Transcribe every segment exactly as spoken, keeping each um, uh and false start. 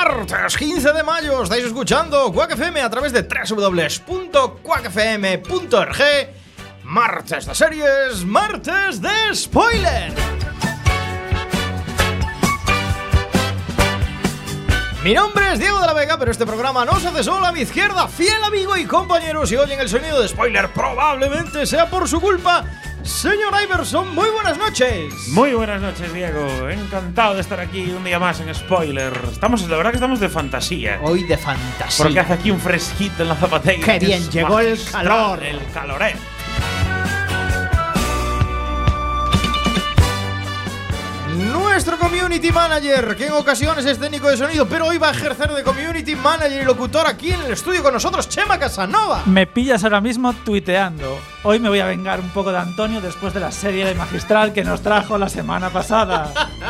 Martes quince de mayo, estáis escuchando Quack F M a través de doble u doble u doble u punto quack f m punto org. Martes de series, martes de spoiler. Mi nombre es Diego de la Vega, pero este programa no se hace solo. A mi izquierda, fiel amigo y compañero. Si oyen el sonido de spoiler, probablemente sea por su culpa. Señor Iverson, muy buenas noches. Muy buenas noches, Diego. Encantado de estar aquí un día más en Spoiler. Estamos, la verdad que estamos de fantasía. Hoy de fantasía. Porque hace aquí un fresquito en la zapatería. Qué bien, llegó el calor. El caloré. Nuestro community manager, que en ocasiones es técnico de sonido, pero hoy va a ejercer de community manager y locutor aquí en el estudio con nosotros, Chema Casanova. Me pillas ahora mismo tuiteando. Hoy me voy a vengar un poco de Antonio después de la serie de Magistral que nos trajo la semana pasada.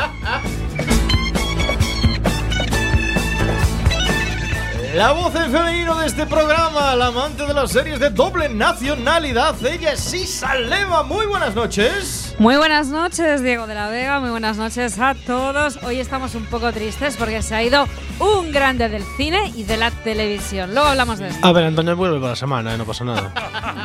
La voz en femenino de este programa, la amante de las series de doble nacionalidad, ella es Isa Leva. Muy buenas noches. Muy buenas noches, Diego de la Vega. Muy buenas noches a todos. Hoy estamos un poco tristes porque se ha ido un grande del cine y de la televisión. Luego hablamos de esto. A ver, Antonio vuelve para la semana, ¿eh? No pasa nada.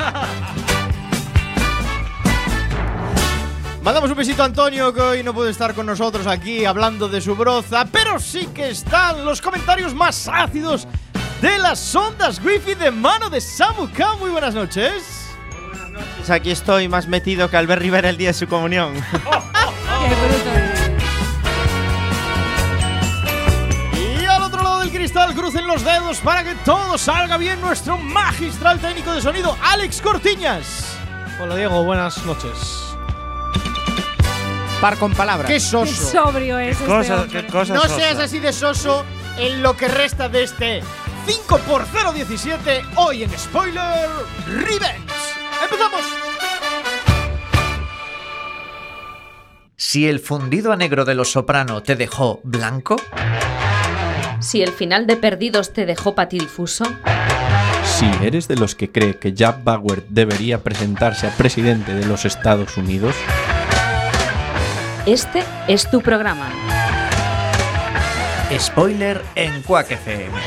Mandamos un besito a Antonio, que hoy no puede estar con nosotros aquí hablando de su broza, pero sí que están los comentarios más ácidos de las ondas Wi-Fi de mano de Samu K. Muy buenas noches. Muy buenas noches. Aquí estoy más metido que Albert Rivera el día de su comunión. ¡Qué bruto! Y al otro lado del cristal, crucen los dedos para que todo salga bien, nuestro magistral técnico de sonido, Alex Cortiñas. Hola, Diego, buenas noches. Par con palabras. ¡Qué soso! ¡Qué sobrio es Qué este cosa, hombre! qué cosa No sosa. seas así de soso en lo que resta de este cinco por cero diecisiete, hoy en Spoiler Revenge. ¡Empezamos! Si el fundido a negro de Los Soprano te dejó blanco, Si el final de Perdidos te dejó patidifuso, Si eres de los que cree que Jack Bauer debería presentarse a presidente de los Estados Unidos, este es tu programa. spoiler en Quack F M.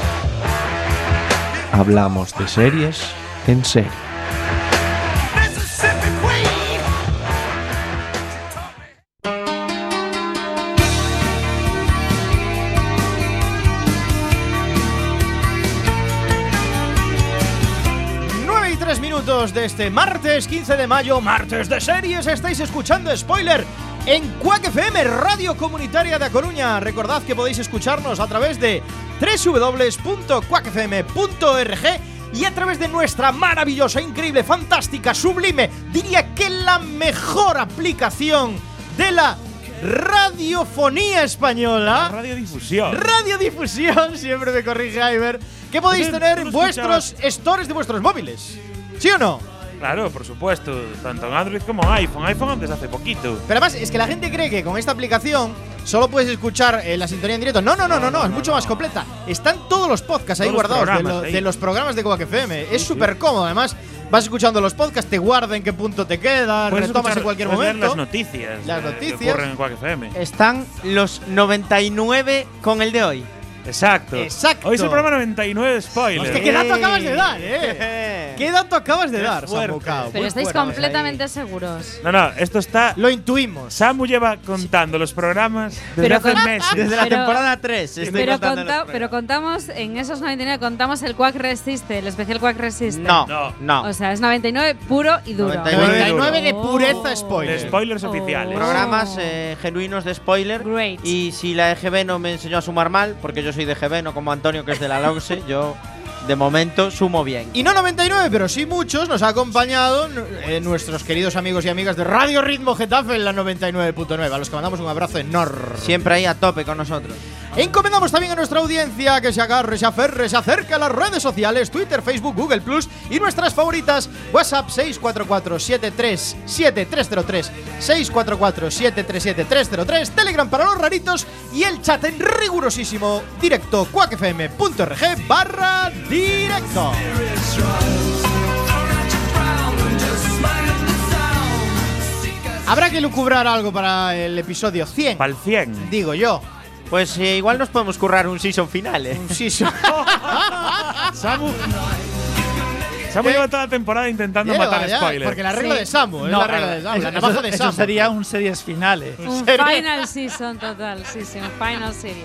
hablamos de series en serie. nueve y tres minutos de este martes quince de mayo, martes de series. Estáis escuchando Spoiler en Quack F M, Radio Comunitaria de A Coruña. Recordad que podéis escucharnos a través de doble u doble u doble u punto quack f m punto org y a través de nuestra maravillosa, increíble, fantástica, sublime, diría que la mejor aplicación de la radiofonía española. Radiodifusión. Radiodifusión, siempre me corrige Iber, que podéis ¿Tú tener no en vuestros escuchabas? stores de vuestros móviles. ¿Sí o no? Claro, por supuesto. Tanto en Android como en iPhone. iPhone antes hace poquito. Pero además es que la gente cree que con esta aplicación solo puedes escuchar eh, la sintonía en directo. No, no, no, no, no, es mucho más completa. Están todos los podcasts ahí Todos los guardados de, programas lo- ahí. de los programas de Quack F M. Es Sí, súper sí. cómodo. Además, vas escuchando los podcasts, te guarda en qué punto te quedas, Puedes retomas escuchar- en cualquier puedes leer momento. las noticias. Las eh, que noticias. ocurren en Quack F M. Están los noventa y nueve con el de hoy. Exacto. Exacto. Hoy es el programa noventa y nueve spoiler. Hostia, qué dato acabas de dar, eh. ¿Qué dato acabas de Qué dar, fuerte. Samu Kao? Pero Muy estáis fuerte. completamente seguros. No, no, esto está. Lo intuimos. Samu lleva contando los programas desde Pero hace con- meses. Desde la Pero- temporada tres estoy Pero, contando conta- los pero contamos, en esos noventa y nueve contamos el Quack Resiste, el especial Quack Resiste. No, No. no. O sea, es noventa y nueve puro y duro. noventa y nueve. noventa y nueve de Oh. pureza De spoiler. spoilers Oh. oficiales. Programas eh, genuinos de spoiler. Great. Y si la E G B no me enseñó a sumar mal, porque yo soy de E G B, no como Antonio que es de la LAUSE, yo de momento sumo bien. Y no noventa y nueve, pero sí muchos, nos ha acompañado eh, nuestros queridos amigos y amigas de Radio Ritmo Getafe en la noventa y nueve punto nueve, a los que mandamos un abrazo enorme. Siempre ahí a tope con nosotros. Encomendamos también a nuestra audiencia que se agarre, se aferre, se acerque a las redes sociales, Twitter, Facebook, Google Plus y nuestras favoritas, WhatsApp seis cuatro cuatro siete tres siete tres cero tres, seis cuatro cuatro siete tres siete tres cero tres, Telegram para los raritos y el chat en rigurosísimo directo quackfm.org barra directo. Habrá que lucubrar algo para el episodio cien, Para el cien. digo yo. Pues eh, igual nos podemos currar un season final, ¿eh? Un season. Samu. Samu lleva toda la temporada intentando Lleva, matar ya, spoilers. Porque la regla Sí. de Samu, es No, la regla de Samu. eso, La navaja eso- de eso Samu. sería un series finales. Un serio? final season total, sí, sí, un final series.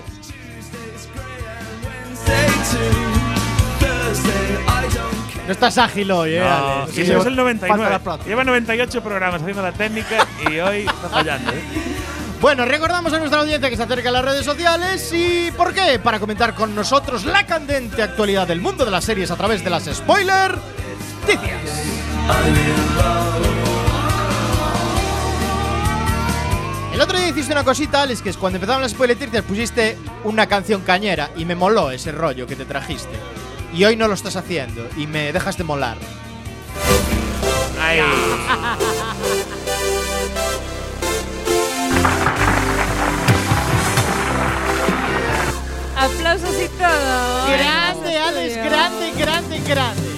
No estás ágil hoy, eh. No, Ale. y Sí, eso lleva- es el noventa y falta nueve. la práctica. Lleva noventa y ocho programas haciendo la técnica y hoy está fallando. ¿eh? Bueno, recordamos a nuestra audiencia que se acerca a las redes sociales. ¿Y por qué? Para comentar con nosotros la candente actualidad del mundo de las series a través de las spoiler noticias. El otro día hiciste una cosita, Alex, que es cuando empezaban las spoiler noticias pusiste una canción cañera y me moló ese rollo que te trajiste. Y hoy no lo estás haciendo y me dejas de molar. Ay. Aplausos y todo. Grande, Alex, grande, grande, grande.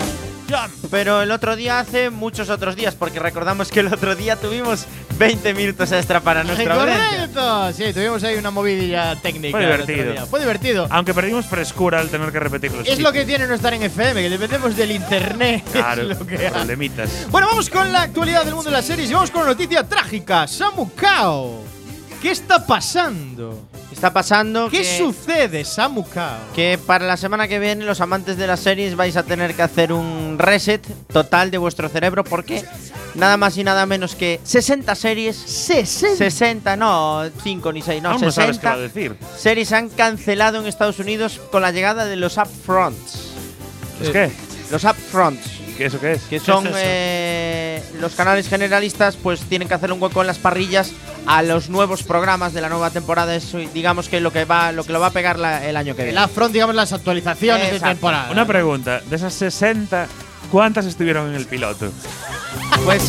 Pero el otro día hace muchos otros días, porque recordamos que el otro día tuvimos veinte minutos extra para nuestra audiencia. ¡Correcto! Sí, tuvimos ahí una movidilla técnica. Fue el otro divertido. día. Fue divertido. Aunque perdimos frescura al tener que repetir los Es lo que tiene no estar en F M, que dependemos del internet. Claro, Es lo que hay. problemitas. Bueno, vamos con la actualidad del mundo de las series y vamos con una noticia trágica. Samu Kao. ¿Qué está pasando? Está pasando ¿Qué que, sucede, Samu Kao? que para la semana que viene los amantes de las series vais a tener que hacer un reset total de vuestro cerebro, porque nada más y nada menos que sesenta series, sesenta. sesenta, no cinco ni seis, no, Aún no sabes qué va a sesenta decir. series han cancelado en Estados Unidos con la llegada de los upfronts. ¿Es qué? Los upfronts, ¿Qué eso qué es? que son es eso? eh, los canales generalistas, pues tienen que hacer un hueco en las parrillas a los nuevos programas de la nueva temporada. Es, digamos que lo que va lo que lo va a pegar la- el año que El viene. upfront, digamos, las actualizaciones de Exacto. temporada. Una pregunta. De esas sesenta, ¿cuántas estuvieron en el piloto? Pues,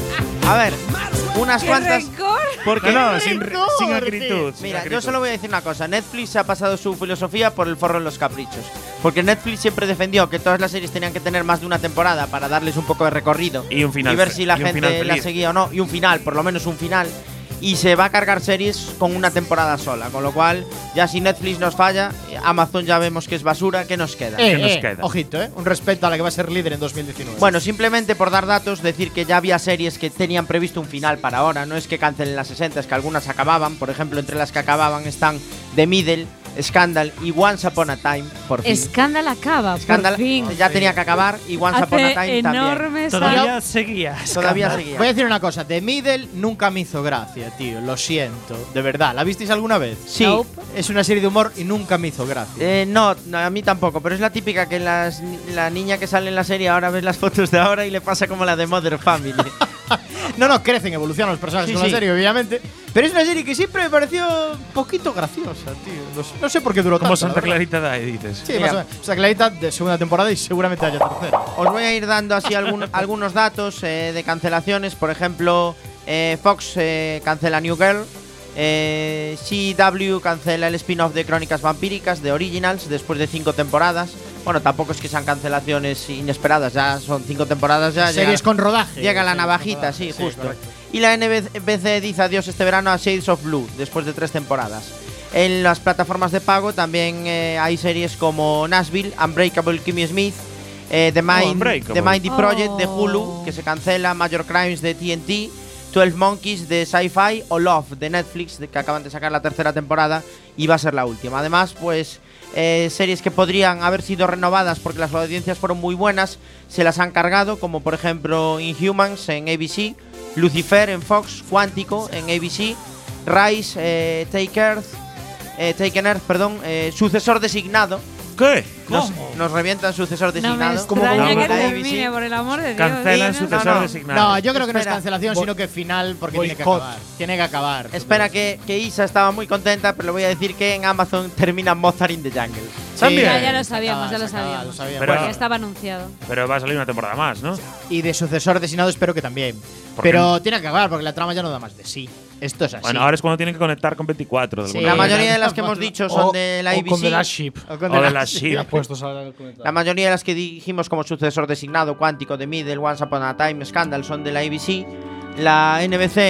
a ver, unas ¡Qué cuantas. rencor! Porque No, no, sin, rencor, sin tío. acritud. sin Mira, yo acritud. solo voy a decir una cosa. Netflix ha pasado su filosofía por el forro de los caprichos. Porque Netflix siempre defendió que todas las series tenían que tener más de una temporada para darles un poco de recorrido. Y un final Y ver fe- si la y un final gente la feliz. seguía o no. Y un final, por lo menos un final. Y se va a cargar series con una temporada sola. Con lo cual, ya si Netflix nos falla, Amazon ya vemos que es basura. ¿Qué nos queda? Eh, ¿Qué nos eh, queda? Ojito, ¿eh? Un respeto a la que va a ser líder en dos mil diecinueve. Bueno, simplemente por dar datos, decir que ya había series que tenían previsto un final para ahora. No es que cancelen las sesenta, es que algunas acababan. Por ejemplo, entre las que acababan están The Middle, Scandal y Once Upon a Time, por fin. Escándalo acaba, Scandal por fin. ya tenía que acabar y Once Upon a Hace Time también. enormes Todavía años. seguía. Todavía Scandal. seguía. Voy a decir una cosa, The Middle nunca me hizo gracia, tío. Lo siento, de verdad. ¿La visteis alguna vez? Sí. Nope. Es una serie de humor y nunca me hizo gracia. Eh, no, no, a mí tampoco, pero es la típica que las, la niña que sale en la serie ahora ves las fotos de ahora y le pasa como la de Mother Family. No, no, crecen, evolucionan los personajes Sí, con sí. la serie, obviamente. Pero es una serie que siempre me pareció un poquito graciosa, tío. No sé, no sé por qué duró Como tanto. Santa la verdad. Clarita Diet, dices. Sí, Mira. más o menos. Santa Clarita de segunda temporada y seguramente haya tercera. Os voy a ir dando así algún- algunos datos eh, de cancelaciones. Por ejemplo, eh, Fox eh, cancela New Girl. Eh, C W cancela el spin-off de Crónicas Vampíricas de Originals después de cinco temporadas. Bueno, tampoco es que sean cancelaciones inesperadas, ya son cinco temporadas ya. Series llega, con rodaje. llega la Series con navajita, rodaje, sí, justo. correcto. Y la N B C dice adiós este verano a Shades of Blue después de tres temporadas. En las plataformas de pago también eh, hay series como Nashville, Unbreakable Kimmy Smith, eh, The, Mind, Unbreakable. The Mindy Project de Oh. Hulu, que se cancela, Major Crimes de T N T, twelve Monkeys de Sci-Fi o Love de Netflix, de que acaban de sacar la tercera temporada y va a ser la última. Además, pues eh, series que podrían haber sido renovadas porque las audiencias fueron muy buenas, se las han cargado, como por ejemplo Inhumans en A B C, Lucifer en Fox, Cuántico en A B C, Rise, eh, Take Earth, eh, Taken Earth, perdón, eh, Sucesor Designado. ¿Qué? Nos, nos revientan Sucesor No me Designado. extraña como que la A B C. termine, por el amor de Dios. Cancelan Dinos. sucesor No, no. designado. No, yo creo que no es Espera. cancelación, sino que final, porque tiene que Boicot. acabar. Tiene que acabar. Espera que, que Isa estaba muy contenta, pero le voy a decir que en Amazon termina Mozart in the Jungle. También. Ya, ya lo se sabíamos, acaba, ya lo se acaba, sabíamos. lo sabíamos. Pero- Porque estaba anunciado. Pero va a salir una temporada más, ¿no? Y de sucesor designado espero que también. ¿Por Pero tiene que acabar porque la trama ya no da más de sí. Esto es así. Bueno, ahora es cuando tienen que conectar con veinticuatro. De Sí. alguna La manera. mayoría de las que hemos dicho son O- de la o A B con The C. Last Ship. O con O de The la Last- Ship. Apuestos a la comentar. La mayoría de las que dijimos como sucesor designado, Cuántico, The Middle, Once Upon a Time, Scandal son de la A B C. La N B C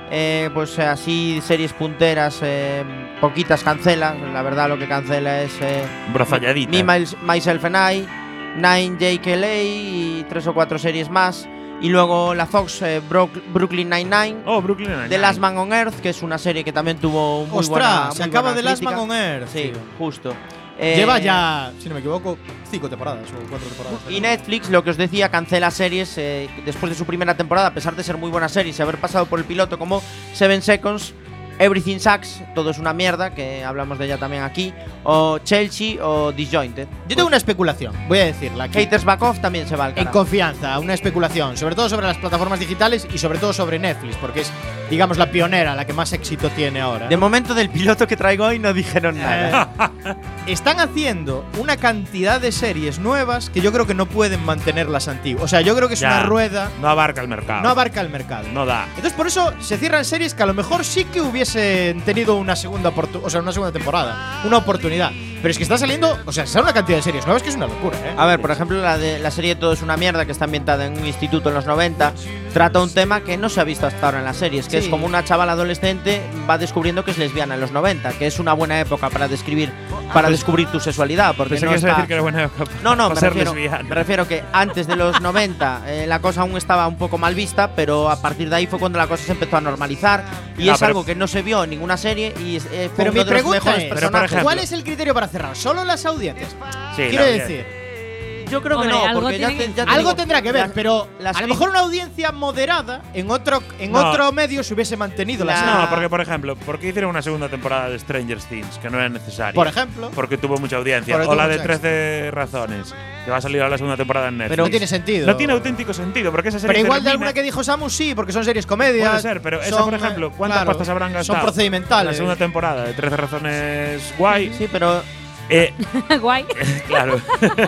Eh, pues así series punteras, eh, poquitas cancela. La verdad lo que cancela es eh, Brozalladita. Me, My- Myself and I, Nine J K L A y tres o cuatro series más. Y luego la Fox eh, Brook- Brooklyn Nine-Nine. Oh, Brooklyn Nine-Nine. The Last Man on Earth, que es una serie que también tuvo muy Ostras, buena se muy acaba buena The Last crítica. Man on Earth. Sí, tío. justo. Eh, Lleva ya, si no me equivoco, cinco temporadas o cuatro temporadas. Y Netflix, lo que os decía, cancela series eh, después de su primera temporada, a pesar de ser muy buenas series y haber pasado por el piloto, como Seven Seconds, Everything Sucks, todo es una mierda, que hablamos de ella también aquí, o Chelsea o Disjointed. Yo tengo una especulación, voy a decirla aquí. Haters Back Off también se va al En carajo. confianza, una especulación, sobre todo sobre las plataformas digitales y sobre todo sobre Netflix, porque es, digamos, la pionera, la que más éxito tiene ahora. De momento, del piloto que traigo hoy no dijeron nada. Eh, están haciendo una cantidad de series nuevas que yo creo que no pueden mantener las antiguas. O sea, yo creo que es Ya, una rueda, No abarca el mercado. no abarca el mercado. No da. Entonces por eso se cierran series que a lo mejor sí que hubiesen tenido una segunda oportu- o sea, una segunda temporada, una oportunidad. Pero es que está saliendo, o sea, sale una cantidad de series nuevas que es una locura, ¿eh? A ver, por ejemplo, la de la serie Todo es una mierda, que está ambientada en un instituto en los noventa, trata un tema que no se ha visto hasta ahora en las series, que Sí. es como una chavala adolescente va descubriendo que es lesbiana en los noventa, que es una buena época para describir para descubrir tu sexualidad, porque Pensé no que ibas a está- decir que era buena época No, no, para me ser refiero, lesbiana. me refiero que antes de los noventa eh, la cosa aún estaba un poco mal vista, pero a partir de ahí fue cuando la cosa se empezó a normalizar y No, es pero- algo que no se vio en ninguna serie y es, eh, fue Pero uno mi de los pregunta mejores es, Pero, por personajes. ejemplo- ¿cuál es el criterio para cerrar? ¿Solo las audiencias? Sí, Quiero la- decir, Yo creo que Hombre, no, algo porque ya tiene te, que- ya te algo digo, tendrá que ver, las- pero las a lo cri- mejor una audiencia moderada en otro, en No. otro medio se hubiese mantenido la La- serie. No, porque por ejemplo, ¿por qué hicieron una segunda temporada de Stranger Things que no era necesaria? Por ejemplo. Porque tuvo mucha audiencia. Porque O la tuvo de mucho trece razones, que va a salir ahora la segunda temporada en Netflix. Pero no tiene sentido. No tiene auténtico sentido, porque esa serie Pero igual de termina- alguna que dijo Samus sí, porque son series comedias. Puede ser, pero esa, son, por ejemplo, eh, ¿cuántas claro, pastas habrán gastado? Son procedimentales. La segunda temporada de trece razones guay. Sí, pero Eh, Guay. claro.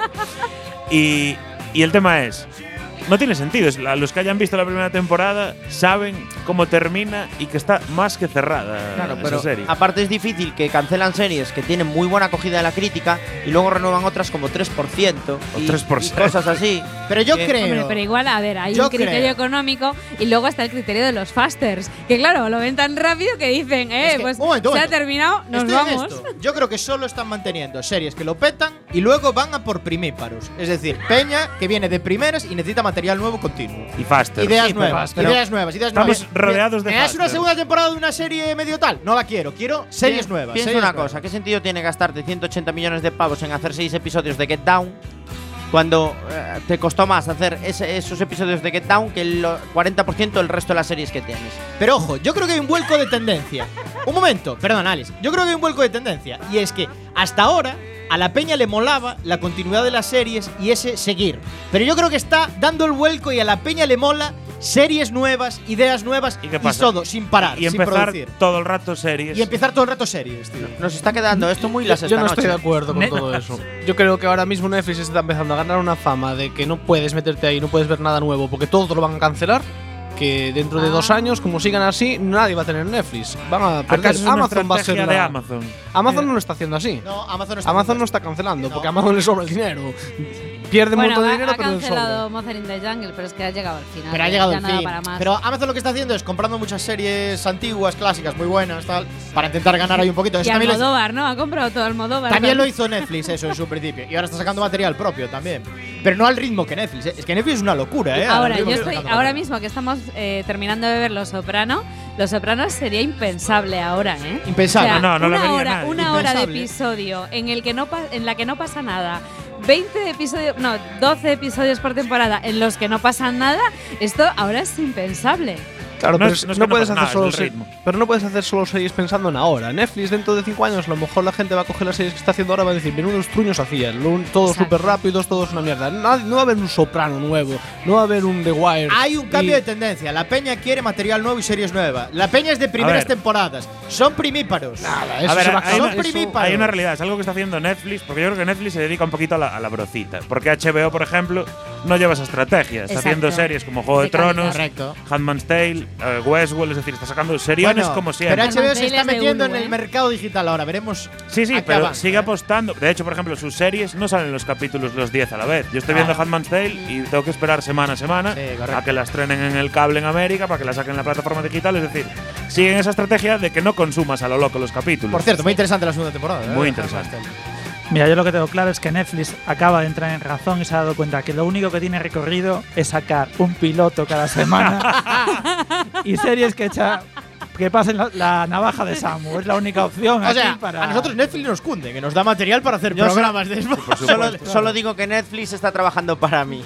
y, y el tema es, no tiene sentido. Es la- Los que hayan visto la primera temporada saben cómo termina y que está más que cerrada Claro, esa pero serie. aparte es difícil que cancelan series que tienen muy buena acogida de la crítica y luego renuevan otras como tres por ciento O y, tres por y ciento. cosas así. Pero yo que- creo. Hombre, pero igual, a ver, hay Yo un criterio creo. económico y luego está el criterio de los fasters. Que claro, lo ven tan rápido que dicen, eh, Es que, pues un momento, un se ha momento. terminado, nos Estoy en vamos. esto. Yo creo que solo están manteniendo series que lo petan y luego van a por primíparos. Es decir, peña que viene de primeras y necesita material nuevo continuo. Y Faster. Ideas Sí, pero- nuevas, pero ideas nuevas, ideas estamos nuevas. rodeados de ¿Me das una Faster. segunda temporada de una serie medio tal? No la quiero. Quiero series Pi- nuevas. Piensa series una nuevas. cosa, ¿qué sentido tiene gastarte ciento ochenta millones de pavos en hacer seis episodios de Get Down cuando eh, te costó más hacer ese- esos episodios de Get Down que el cuarenta por ciento del resto de las series que tienes? Pero ojo, yo creo que hay un vuelco de tendencia. Un momento, perdón, Alex. Yo creo que hay un vuelco de tendencia. Y es que hasta ahora a la peña le molaba la continuidad de las series y ese seguir. Pero yo creo que está dando el vuelco y a la peña le mola series nuevas, ideas nuevas ¿Y qué pasa? todo, sin parar, Y sin empezar producir. todo el rato series. Y empezar todo el rato series, tío. Nos está quedando esto muy las Yo esta no estoy de noche. acuerdo con Ne- todo eso. Yo creo que ahora mismo Netflix está empezando a ganar una fama de que no puedes meterte ahí, no puedes ver nada nuevo porque todo te lo van a cancelar. Que dentro de dos años, como sigan así, nadie va a tener Netflix. Van a perder. ¿Acaso es una Amazon va a ser estrategia la- de Amazon? Amazon no lo está haciendo así. No, Amazon no está Amazon no haciendo está cancelando No. porque a Amazon le sobra el dinero. Pierde un Bueno, montón de ha, dinero, ha pero le sobra. cancelado Mother in the Jungle, pero es que ha llegado al final. Pero ha ya- llegado ya el no da fin. para más. Pero Amazon lo que está haciendo es comprando muchas series antiguas, clásicas, muy buenas, tal, para intentar ganar ahí un poquito. y Eso también, lo hizo, Almodóvar, ¿no? Ha comprado todo Almodóvar. también ¿no? lo hizo Netflix, eso en su principio. Y ahora está sacando material propio también. Pero no al ritmo que Netflix. ¿eh? Es que Netflix es una locura, ¿eh? Al Ahora, ritmo yo que está estoy, sacando ahora material. mismo que estamos eh, terminando de ver Los Soprano, Los Sopranos sería impensable ahora, ¿eh? Impensable. O sea, No, no lo una vería hora, nadie. una hora de Impensable. episodio en el que no pa- en la que no pasa nada. veinte episodios, no, doce episodios por temporada en los que no pasa nada, esto ahora es impensable. Claro, No pero es- es- no es no que no puedes pasa hacer nada, solo es el se- ritmo. pero no puedes hacer solo series pensando en ahora. Netflix dentro de cinco años, a lo mejor la gente va a coger las series que está haciendo ahora y va a decir, menudos truños hacían, lo- todos Exacto. súper rápidos, todos una mierda. Nadie- no va a haber un Soprano nuevo, no va a haber un The Wire. Hay un cambio y- de tendencia. La peña quiere material nuevo y series nuevas. La peña es de primeras ver. temporadas. Son primíparos. Nada, eso A ver, se va a hay, acabar, son una, eso- primíparos. hay una realidad, es algo que está haciendo Netflix, porque yo creo que Netflix se dedica un poquito a la, a la brocita. Porque H B O, por ejemplo, no lleva esa estrategia. Está Exacto. haciendo series como Juego de, De calidad. Tronos, Correcto. Handmaid's Tale, eh, Westworld, es decir, está sacando seriones Bueno, como siempre. Pero H B O se Handmaid's está Tale es de metiendo Hulu, en el ¿eh? mercado digital ahora. Veremos. Sí, sí, a qué pero avanza, sigue ¿eh? apostando. De hecho, por ejemplo, sus series no salen los capítulos los diez a la vez. Yo estoy Ah. viendo Handmaid's Tale y tengo que esperar semana a semana Sí, correcto. a que la estrenen en el cable en América, para que la saquen en la plataforma digital. Es decir, siguen esa estrategia de que no consumas a lo loco los capítulos. Por cierto, muy interesante la segunda temporada. ¿eh? Muy interesante. Mira, yo lo que tengo claro es que Netflix acaba de entrar en razón y se ha dado cuenta que lo único que tiene recorrido es sacar un piloto cada semana y series que echa que pasen la, la navaja de Samu. Es la única opción O aquí sea, para… a nosotros Netflix nos cunde, que nos da material para hacer Yo programas de Por Solo, supuesto. solo digo que Netflix está trabajando para mí.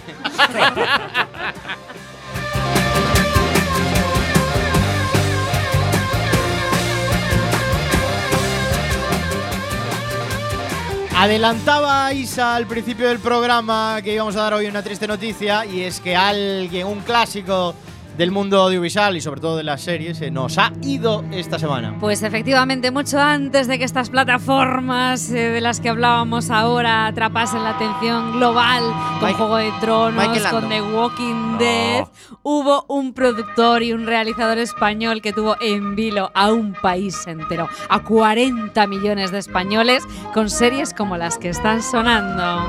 Adelantaba Isa al principio del programa que íbamos a dar hoy una triste noticia, y es que alguien, un clásico del mundo audiovisual y sobre todo de las series, se nos ha ido esta semana. Pues efectivamente, mucho antes de que estas plataformas eh, de las que hablábamos ahora atrapasen la atención global con Mike- Juego de Tronos, Michael con Landon. The Walking No. Dead, hubo un productor y un realizador español que tuvo en vilo a un país entero, a cuarenta millones de españoles, con series como las que están sonando.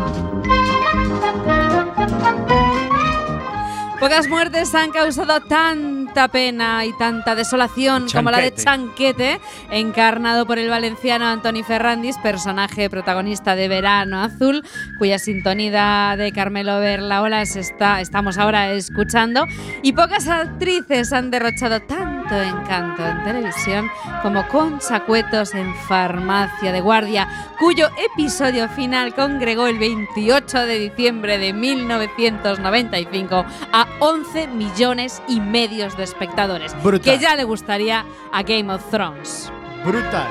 Pocas muertes han causado tanta pena y tanta desolación como la de Chanquete, encarnado por el valenciano Antoni Ferrandis, personaje protagonista de Verano Azul, cuya sintonía de Carmelo Berlaola se está, estamos ahora escuchando. Y pocas actrices han derrochado tanto encanto en televisión como Concha Cuetos en Farmacia de Guardia, cuyo episodio final congregó el veintiocho de diciembre de mil novecientos noventa y cinco a once millones y medios de espectadores, Brutal. que ya le gustaría a Game of Thrones. Brutal.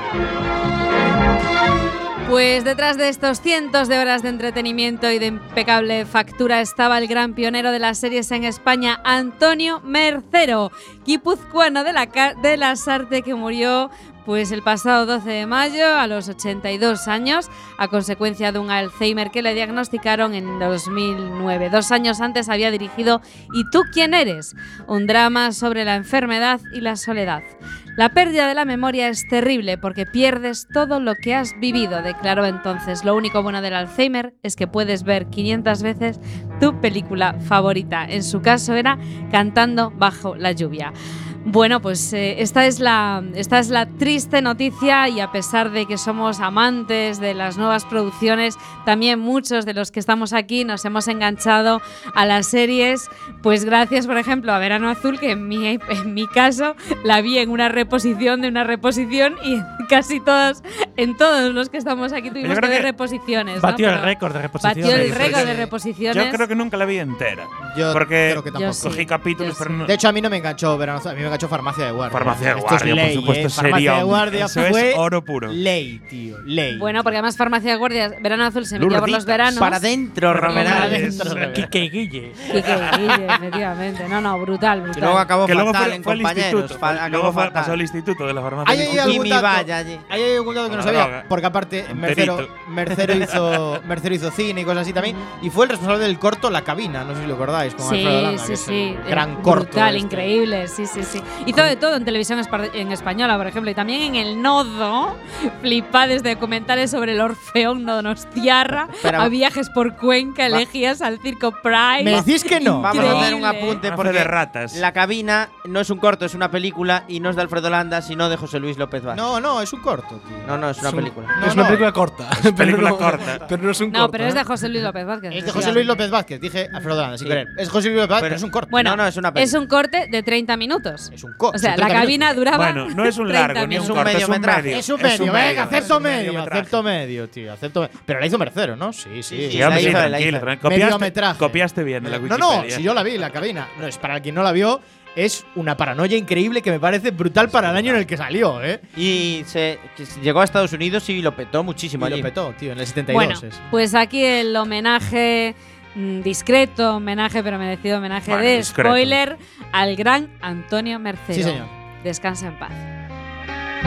Pues detrás de estos cientos de horas de entretenimiento y de impecable factura estaba el gran pionero de las series en España, Antonio Mercero, guipuzcoano de la, ca- de la Sarte, que murió pues el pasado doce de mayo a los ochenta y dos años a consecuencia de un Alzheimer que le diagnosticaron en dos mil nueve. Dos años antes había dirigido ¿Y tú quién eres?, un drama sobre la enfermedad y la soledad. La pérdida de la memoria es terrible porque pierdes todo lo que has vivido, declaró entonces. Lo único bueno del Alzheimer es que puedes ver quinientas veces tu película favorita. En su caso era Cantando bajo la lluvia. Bueno, pues eh, esta, es la, esta es la triste noticia, y a pesar de que somos amantes de las nuevas producciones, también muchos de los que estamos aquí nos hemos enganchado a las series, pues gracias, por ejemplo, a Verano Azul, que en mi, en mi caso la vi en una reposición de una reposición, y casi todos, en todos los que estamos aquí tuvimos que creo ver que reposiciones. Batió ¿no? el Pero récord de reposiciones. Batió el Sí, récord sí. de reposiciones. Yo creo que nunca la vi entera. Yo porque creo que tampoco. Yo sí. cogí capítulos, Yo pero sí. no. De hecho, a mí no me enganchó Verano Azul, a mí me enganchó Farmacia de Guardia. Farmacia de Esto Guardia, es ley, por supuesto, ¿eh? Farmacia sería de Guardia eso es fue oro puro. ley, tío, ley. Bueno, porque además Farmacia de Guardia, Verano Azul se emitía por los Lourditas. veranos. Para adentro, Para Romerales. adentro. Quique y Guille. Y que Guille, efectivamente. No, no, brutal, brutal. Y luego acabó Que luego fatal fue, en fue al compañeros. instituto. fa- Luego acabó fue- fatal. pasó al instituto de la farmacia. Ahí hay Y algún mi dato, valla allí. ahí hay algún dato que no Con la sabía, droga. porque aparte Enterito. Mercero, Mercero, hizo, Mercero hizo cine y cosas así también, y fue el responsable del corto La Cabina, no sé si lo acordáis, con Sí, Alfredo Landa, sí, que es sí. el gran Eh, corto. Brutal, este. increíble, sí, sí, sí. Hizo de todo en televisión espa- en española, por ejemplo, y también en El Nodo. Flipa desde documentales sobre el Orfeón Donostiarra Pero- a viajes por Cuenca, elegías al Circo Pride. ¿Me decís que no? Vamos a hacer un Increíble. apunte Hace porque de ratas. La Cabina no es un corto, es una película, y no es de Alfredo Landa, sino de José Luis López Vázquez. No, no, es un corto, tío. no, no, es una un- película. No, es una no. película corta. Es película pero, corta. Pero no es un No, corto. pero es de ¿eh? José Luis López Vázquez. Es de José Luis López Vázquez, dije Alfredo Landa, sin Sí. querer. Es José Luis López Vázquez, Pero- pero es un corto. Bueno, No, no, es una es película. un corte de treinta minutos. Es un corto. O sea, son la treinta cabina minutos. duraba. Bueno, no es un treinta largo ni un Es un corto, es un mediometraje. medio. Es un medio, venga, acepto es un medio, mediometraje. acepto medio, tío, acepto medio. Pero la hizo Mercero, ¿no? Sí, sí. Sí, Sí, la hombre, sí, hizo, la tranquilo, hizo. tranquilo. Copiaste, Mediometraje. copiaste bien de la No, Wikipedia. no, si yo la vi, La Cabina. No, es para quien no la vio, es una paranoia increíble que me parece brutal para el año en el que salió, ¿eh? Y se, que se llegó a Estados Unidos y lo petó muchísimo Y allí. lo petó, tío, en el setenta y dos. Bueno, es. pues aquí el homenaje mm, discreto, homenaje pero merecido homenaje Bueno, de discreto. spoiler al gran Antonio Mercero. Sí, señor. Descansa en paz.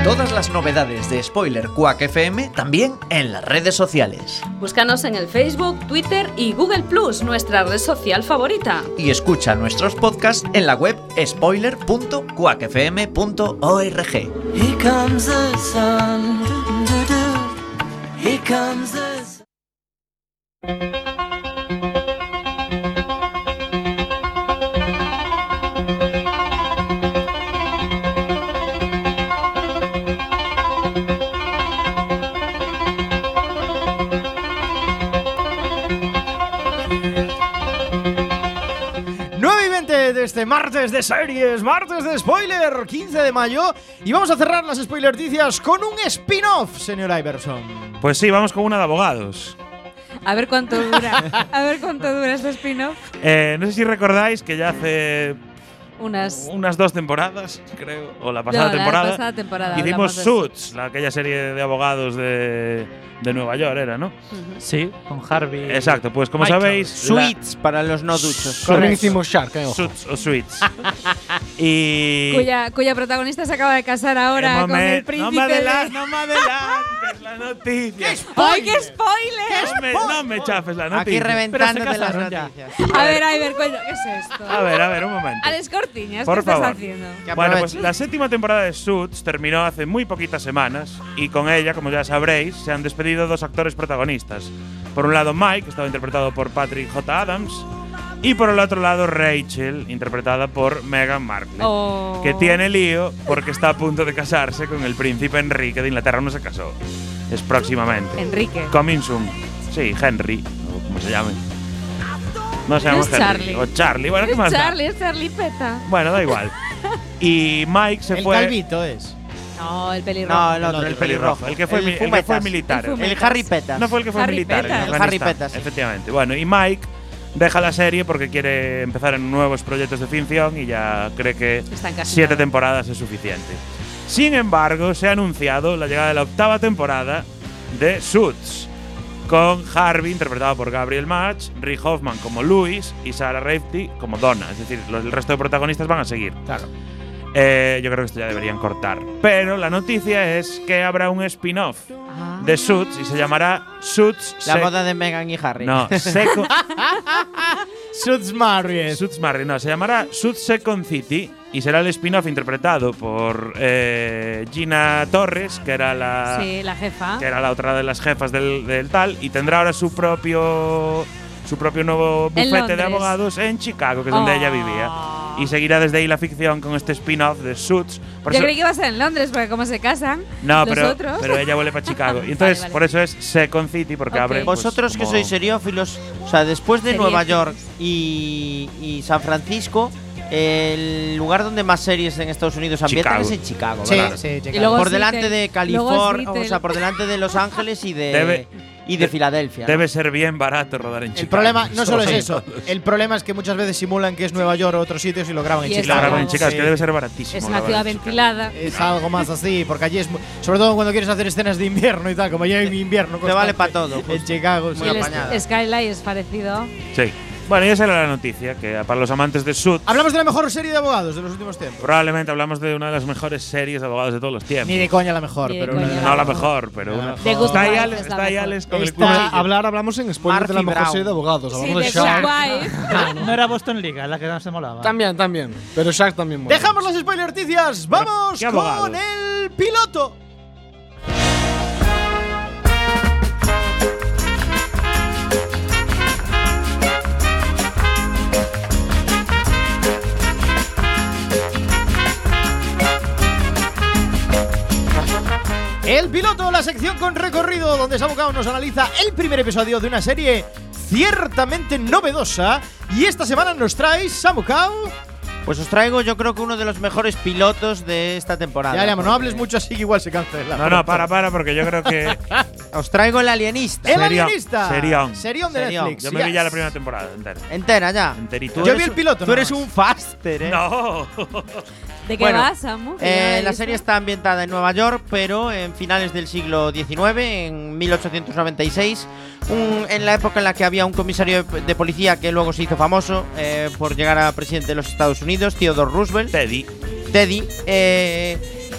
Todas las novedades de Spoiler Quack F M también en las redes sociales. Búscanos en el Facebook, Twitter y Google Plus, nuestra red social favorita. Y escucha nuestros podcasts en la web spoiler punto quack f m punto org. Here comes the sun, do-do-do. Here comes the sun. De este martes de series, martes de spoiler, quince de mayo, y vamos a cerrar las spoilerticias con un spin-off, señor Iverson. Pues sí, vamos con una de abogados. A ver cuánto dura. A ver cuánto dura este spin-off. Eh, no sé si recordáis que ya hace Unas. unas dos temporadas, creo, o la pasada No, la temporada, pasada temporada hicimos hablamos de Suits, la, aquella serie de abogados de, de Nueva York, era, ¿no? Sí, con Harvey. Exacto, pues como Michael. sabéis… Suits para los no duchos. También hicimos Shark, eh, ojo. Suits o Suits. y… Cuya, cuya protagonista se acaba de casar ahora Eh, con el momen- príncipe. no me de- adela- no me adelantes la noticia. ¡Ay, qué spoiler! No me, no me chafes la noticia. Aquí reventándote Pero se las casaron ya. noticias. A ver, a ver, coño, ¿qué es esto? A ver, a ver, un momento. Alex Cortiñas, Por ¿qué estás favor. haciendo? Que Bueno, pues aproveche. la séptima temporada de Suits terminó hace muy poquitas semanas y con ella, como ya sabréis, se han despedido dos actores protagonistas. Por un lado Mike, que estaba interpretado por Patrick J. Adams, y por el otro lado Rachel, interpretada por Meghan Markle, Oh. que tiene lío porque está a punto de casarse con el príncipe Enrique de Inglaterra. No se casó, es próximamente. Enrique. Coming soon. Sí, Henry, o como se llame. No se llama Es Henry. Charlie. O Charlie, bueno, ¿qué Es más da? Charlie, es Charlie Peta. Bueno, da igual. Y Mike se El fue… calvito es. No, el pelirrojo. No, el otro, El el pelirrojo. pelirrojo. El que fue, El mi- el que fumetas. fue militar. El fumetas. El Harry Petas. No fue el que fue Harry militar. Petas. en El Afganistán, Harry Petas, sí. Efectivamente. Bueno, y Mike deja la serie porque quiere empezar en nuevos proyectos de ficción y ya cree que Está encasillado. siete temporadas es suficiente. Sin embargo, se ha anunciado la llegada de la octava temporada de Suits, con Harvey, interpretado por Gabriel March, Rick Hoffman como Louis y Sarah Rafty como Donna. Es decir, los- el resto de protagonistas van a seguir. Claro. Eh, yo creo que esto ya deberían cortar. Pero la noticia es que habrá un spin-off Ah. de Suits y se llamará Suits… La Sec- boda de Meghan y Harry. No, Second… Suits Marriott. Suits Marriott, no, se llamará Suits Second City y será el spin-off interpretado por eh, Gina Torres, que era la… Sí, la jefa. que era la otra de las jefas del, del tal, y tendrá ahora su propio su propio nuevo En bufete Londres. de abogados en Chicago, que es donde Oh. ella vivía. Y seguirá desde ahí la ficción con este spin-off de Suits. Por Yo eso- creí que iba a ser en Londres, porque como se casan no, los pero, otros. pero ella vuelve para Chicago. Y entonces, Vale, vale. por eso es Second City, porque Ok. abre. pues, Vosotros que como- sois seriófilos, o sea, después de Seriéfilos. Nueva York y, y San Francisco, el lugar donde más series en Estados Unidos ambientan Chicago. es en Chicago, Sí, ¿verdad? sí, Y Chicago. luego Por Seattle. delante de Luego California, o Seattle. sea, por delante de Los Ángeles y de Debe- y de Filadelfia. ¿no? Debe ser bien barato rodar en El Chicago. problema no solo es Sobre eso. todo. El problema es que muchas veces simulan que es Nueva York o otros sitios y lo graban en Y Sí, es lo Chicago. graban en Chicago, es Sí. que debe ser baratísimo. Es una grabar ciudad en Chicago. ventilada. Es algo más así, porque allí es. mu- Sobre todo cuando quieres hacer escenas de invierno y tal, como ya hay invierno. Te vale constante para todo. En justo. Chicago, Y sí. Muy el apañada. es- Skyline es parecido. Sí. Bueno, y esa era la noticia, que para los amantes de Suits, Hablamos de la mejor serie de abogados de los últimos tiempos. probablemente hablamos de una de las mejores series de abogados de todos los tiempos. Ni de coña la mejor, Ni de pero coña. una- No la mejor, pero La una. mejor. De Good Está ahí Wife Alex, es la está ahí mejor. Alex con el Está- cuchillo. Hablar, hablamos en spoiler de la Murphy mejor Brown. serie de abogados. Sí, Hablamos de de Shark. Good Wife. No era Boston League la que no se molaba. También, también. Pero Shark también mola. Dejamos las spoilerticias. Vamos ¿qué abogado? con el piloto. El piloto, la sección con recorrido donde Samucao nos analiza el primer episodio de una serie ciertamente novedosa. Y esta semana nos trae Samucao. Pues os traigo, yo creo que uno de los mejores pilotos de esta temporada. Ya, ya, no porque hables mucho así que igual se cancela. No, no, para, para, porque yo creo que. Os traigo El Alienista. El Serión, alienista. serión. Serión de Serión. Netflix. Yo me vi yes. ya la primera temporada entera. Entera ya. Enterito. Yo vi el piloto. Tú eres nomás. un faster, ¿eh? No. ¿De qué Bueno, vas, Samu? Que yo no Eh, he la visto. serie está ambientada en Nueva York, pero en finales del siglo diecinueve, en mil ochocientos noventa y seis, un- en la época en la que había un comisario de, de policía que luego se hizo famoso eh, por llegar a presidente de los Estados Unidos, Theodore Roosevelt, Teddy. Teddy, eh,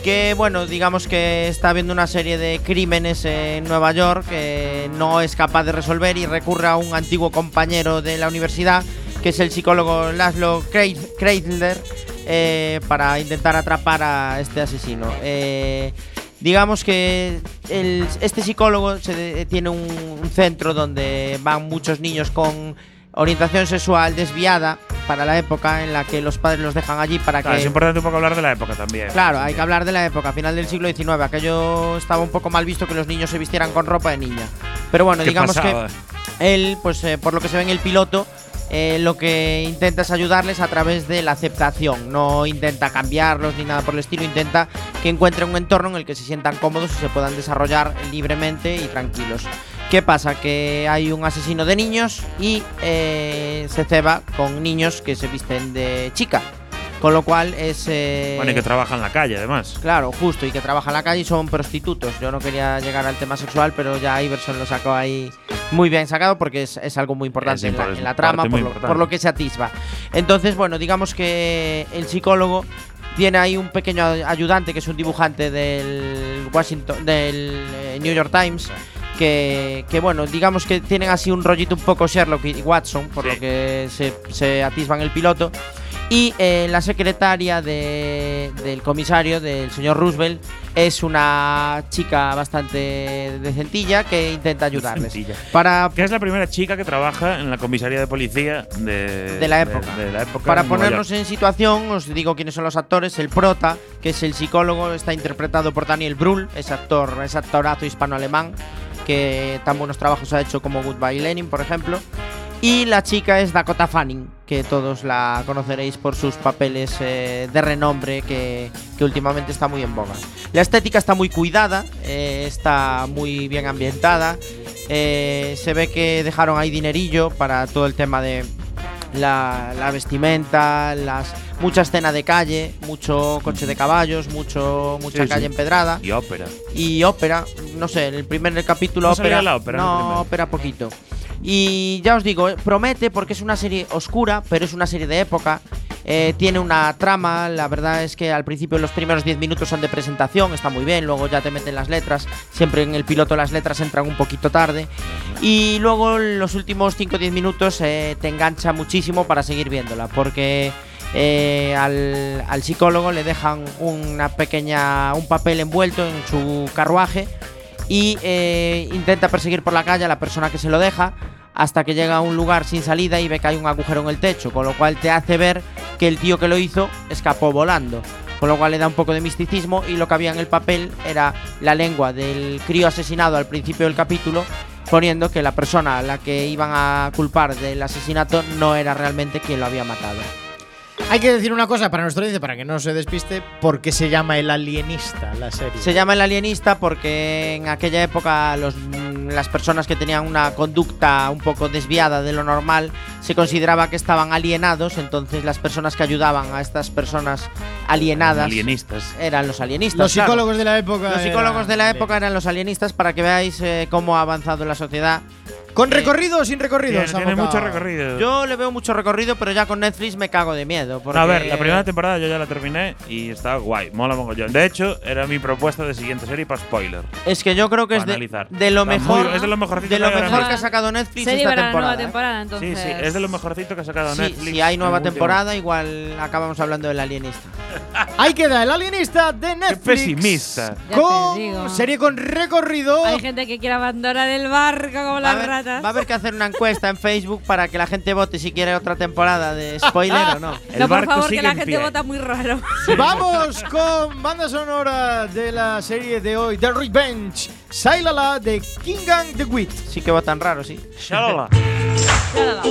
que, bueno, digamos que está habiendo una serie de crímenes en Nueva York que no es capaz de resolver y recurre a un antiguo compañero de la universidad, que es el psicólogo Laszlo Kreidler, eh, para intentar atrapar a este asesino. Eh, digamos que el, este psicólogo se de, tiene un, un centro donde van muchos niños con orientación sexual desviada para la época en la que los padres los dejan allí para claro, que… Es importante un poco hablar de la época también. Claro, hay que hablar de la época, final del siglo diecinueve. Aquello estaba un poco mal visto que los niños se vistieran con ropa de niña. Pero bueno, digamos pasaba? que él, pues eh, por lo que se ve en el piloto, eh, lo que intenta es ayudarles a través de la aceptación. No intenta cambiarlos ni nada por el estilo, intenta que encuentren un entorno en el que se sientan cómodos y se puedan desarrollar libremente y tranquilos. ¿Qué pasa? Que hay un asesino de niños y eh, se ceba con niños que se visten de chica. Con lo cual es… Eh, bueno, y que trabajan en la calle, además. Claro, justo, y que trabajan en la calle y son prostitutos. Yo no quería llegar al tema sexual, pero ya Iverson lo sacó ahí muy bien sacado porque es, es algo muy importante en la, en la trama, por lo, por lo que se atisba. Entonces, bueno, digamos que el psicólogo tiene ahí un pequeño ayudante que es un dibujante del Washington, del eh, New York Times. Que, que bueno, digamos que tienen así un rollito un poco Sherlock y Watson, por sí. lo que se, se atisba en el piloto. Y eh, la secretaria de, del comisario, del señor Roosevelt, es una chica bastante decentilla que intenta ayudarles. Para que es la primera chica que trabaja en la comisaría de policía de, de, la, época. de, de la época. Para ponernos en situación, os digo quiénes son los actores. El prota, que es el psicólogo, está interpretado por Daniel Brühl, es actor, es actorazo hispano-alemán, que tan buenos trabajos ha hecho como Goodbye Lenin, por ejemplo. Y la chica es Dakota Fanning, que todos la conoceréis por sus papeles eh, de renombre que, que últimamente está muy en boga. La estética está muy cuidada, eh, está muy bien ambientada. Eh, se ve que dejaron ahí dinerillo para todo el tema de la, la vestimenta, las mucha escena de calle, mucho coche de caballos, mucho mucha sí, calle sí. empedrada. Y ópera. Y ópera, no sé, en el primer capítulo no ópera, la ópera. No, ópera poquito. Y ya os digo, promete porque es una serie oscura, pero es una serie de época. Eh, tiene una trama, la verdad es que al principio los primeros diez minutos son de presentación, está muy bien, luego ya te meten las letras, siempre en el piloto las letras entran un poquito tarde. Y luego los últimos cinco o diez minutos eh, te engancha muchísimo para seguir viéndola, porque eh, al, al psicólogo le dejan una pequeña, un papel envuelto en su carruaje y eh, intenta perseguir por la calle a la persona que se lo deja hasta que llega a un lugar sin salida y ve que hay un agujero en el techo, con lo cual te hace ver que el tío que lo hizo escapó volando, con lo cual le da un poco de misticismo. Y lo que había en el papel era la lengua del crío asesinado al principio del capítulo, poniendo que la persona a la que iban a culpar del asesinato no era realmente quien lo había matado. Hay que decir una cosa para nuestro audiencia, para que no se despiste, ¿por qué se llama El Alienista la serie? Se llama El Alienista porque en aquella época los, las personas que tenían una conducta un poco desviada de lo normal se consideraba que estaban alienados, entonces las personas que ayudaban a estas personas alienadas alienistas. eran los alienistas. Los psicólogos claro. de la época. Los psicólogos de la época eran los alienistas, para que veáis eh, cómo ha avanzado la sociedad. ¿Con recorrido o sin recorrido? Tiene, tiene mucho recorrido. Yo le veo mucho recorrido, pero ya con Netflix me cago de miedo. Porque… A ver, la primera temporada yo ya la terminé y estaba guay, mola mogollón. De hecho, era mi propuesta de siguiente serie para spoiler. Es que yo creo que es de, de lo mejor, muy, es de lo mejorcito de lo que, mejor que ha sacado Netflix serie esta para temporada. La nueva temporada, entonces. Sí, sí, es de lo mejorcito que ha sacado sí, Netflix. Si hay nueva temporada, igual acabamos hablando del Alienista. Ahí queda El Alienista de Netflix. Qué pesimista. Con serie con recorrido. Hay gente que quiere abandonar el barco como las va ratas. Va a haber que hacer una encuesta en Facebook para que la gente vote si quiere otra temporada de spoiler o no. El no, por favor, que la gente vota muy raro. Sí. Vamos con banda sonora de la serie de hoy, The Revenge, Shailala de King and the Wit. Sí que votan raro, sí. Shailala. Shailala.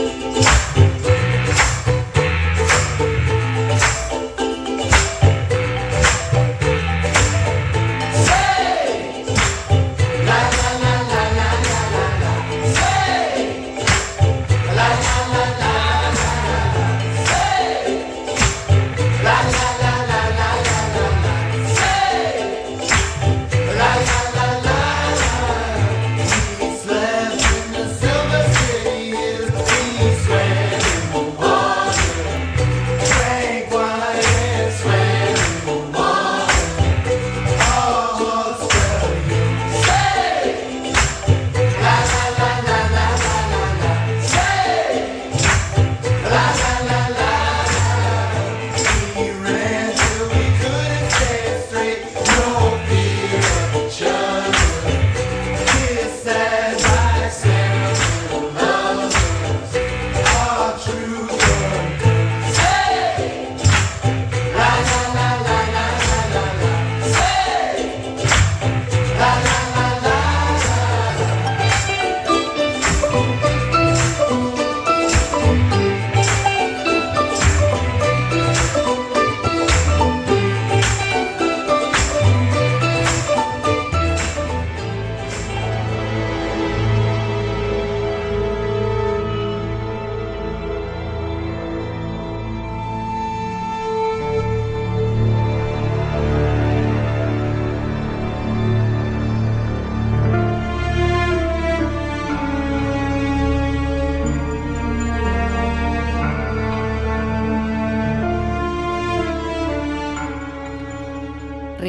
Slept in the silver city, is the peace.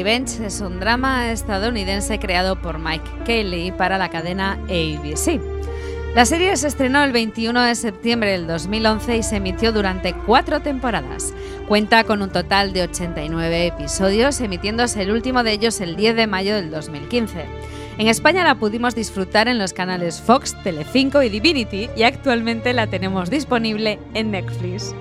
Revenge es un drama estadounidense creado por Mike Kelley para la cadena A B C. La serie se estrenó el veintiuno de septiembre del dos mil once y se emitió durante cuatro temporadas. Cuenta con un total de ochenta y nueve episodios, emitiéndose el último de ellos el diez de mayo del dos mil quince. En España la pudimos disfrutar en los canales Fox, Telecinco y Divinity y actualmente la tenemos disponible en Netflix.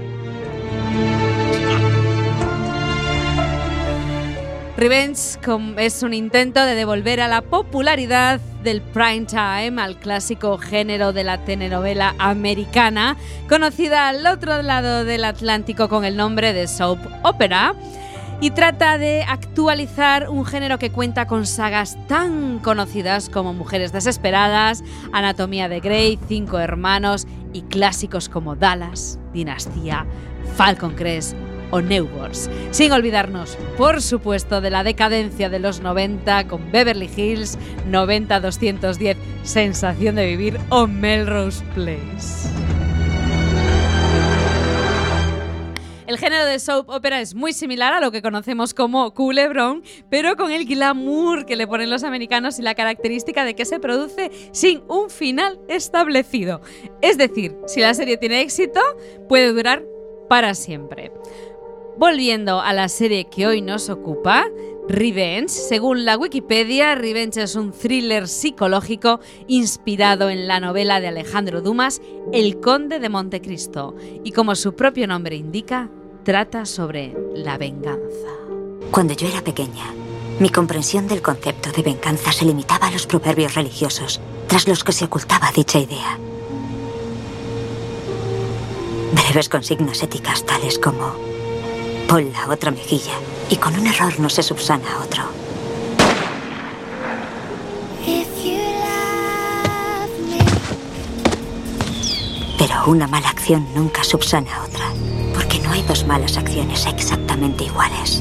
Revenge es un intento de devolver a la popularidad del prime time al clásico género de la telenovela americana, conocida al otro lado del Atlántico con el nombre de soap opera, y trata de actualizar un género que cuenta con sagas tan conocidas como Mujeres Desesperadas, Anatomía de Grey, Cinco Hermanos y clásicos como Dallas, Dinastía, Falcon Crest o Neighbours, sin olvidarnos, por supuesto, de la decadencia de los noventa con Beverly Hills, noventa doscientos diez, Sensación de Vivir o Melrose Place. El género de soap opera es muy similar a lo que conocemos como culebrón, pero con el glamour que le ponen los americanos y la característica de que se produce sin un final establecido. Es decir, si la serie tiene éxito, puede durar para siempre. Volviendo a la serie que hoy nos ocupa, Revenge. Según la Wikipedia, Revenge es un thriller psicológico inspirado en la novela de Alejandro Dumas, El Conde de Montecristo, y como su propio nombre indica, trata sobre la venganza. Cuando yo era pequeña, mi comprensión del concepto de venganza se limitaba a los proverbios religiosos, tras los que se ocultaba dicha idea. Breves consignas éticas tales como: pon la otra mejilla, y con un error no se subsana otro. Pero una mala acción nunca subsana otra, porque no hay dos malas acciones exactamente iguales.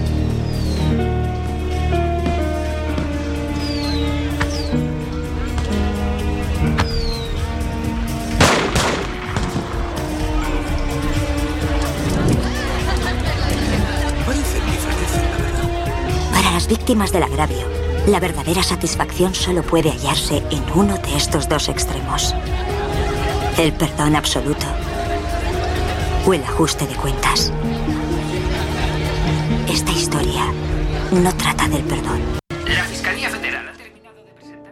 Para las víctimas del agravio, la verdadera satisfacción solo puede hallarse en uno de estos dos extremos: el perdón absoluto o el ajuste de cuentas. Esta historia no trata del perdón. La Fiscalía Federal ha terminado de presentar...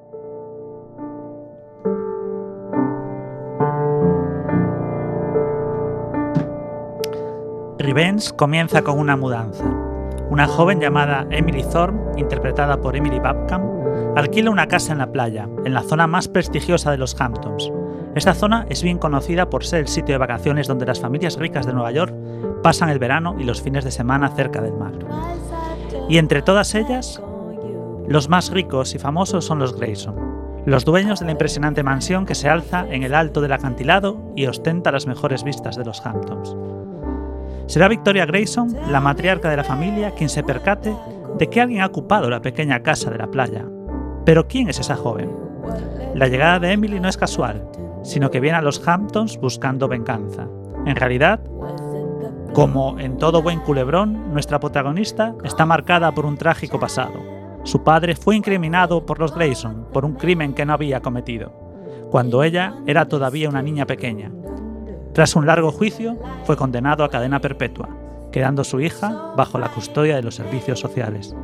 Revenge comienza con una mudanza. Una joven llamada Emily Thorne, interpretada por Emily Babkham, alquila una casa en la playa, en la zona más prestigiosa de los Hamptons. Esta zona es bien conocida por ser el sitio de vacaciones donde las familias ricas de Nueva York pasan el verano y los fines de semana cerca del mar. Y entre todas ellas, los más ricos y famosos son los Grayson, los dueños de la impresionante mansión que se alza en el alto del acantilado y ostenta las mejores vistas de los Hamptons. Será Victoria Grayson, la matriarca de la familia, quien se percate de que alguien ha ocupado la pequeña casa de la playa. Pero ¿quién es esa joven? La llegada de Emily no es casual, sino que viene a los Hamptons buscando venganza. En realidad, como en todo buen culebrón, nuestra protagonista está marcada por un trágico pasado. Su padre fue incriminado por los Grayson por un crimen que no había cometido, cuando ella era todavía una niña pequeña. Tras un largo juicio, fue condenado a cadena perpetua, quedando su hija bajo la custodia de los servicios sociales.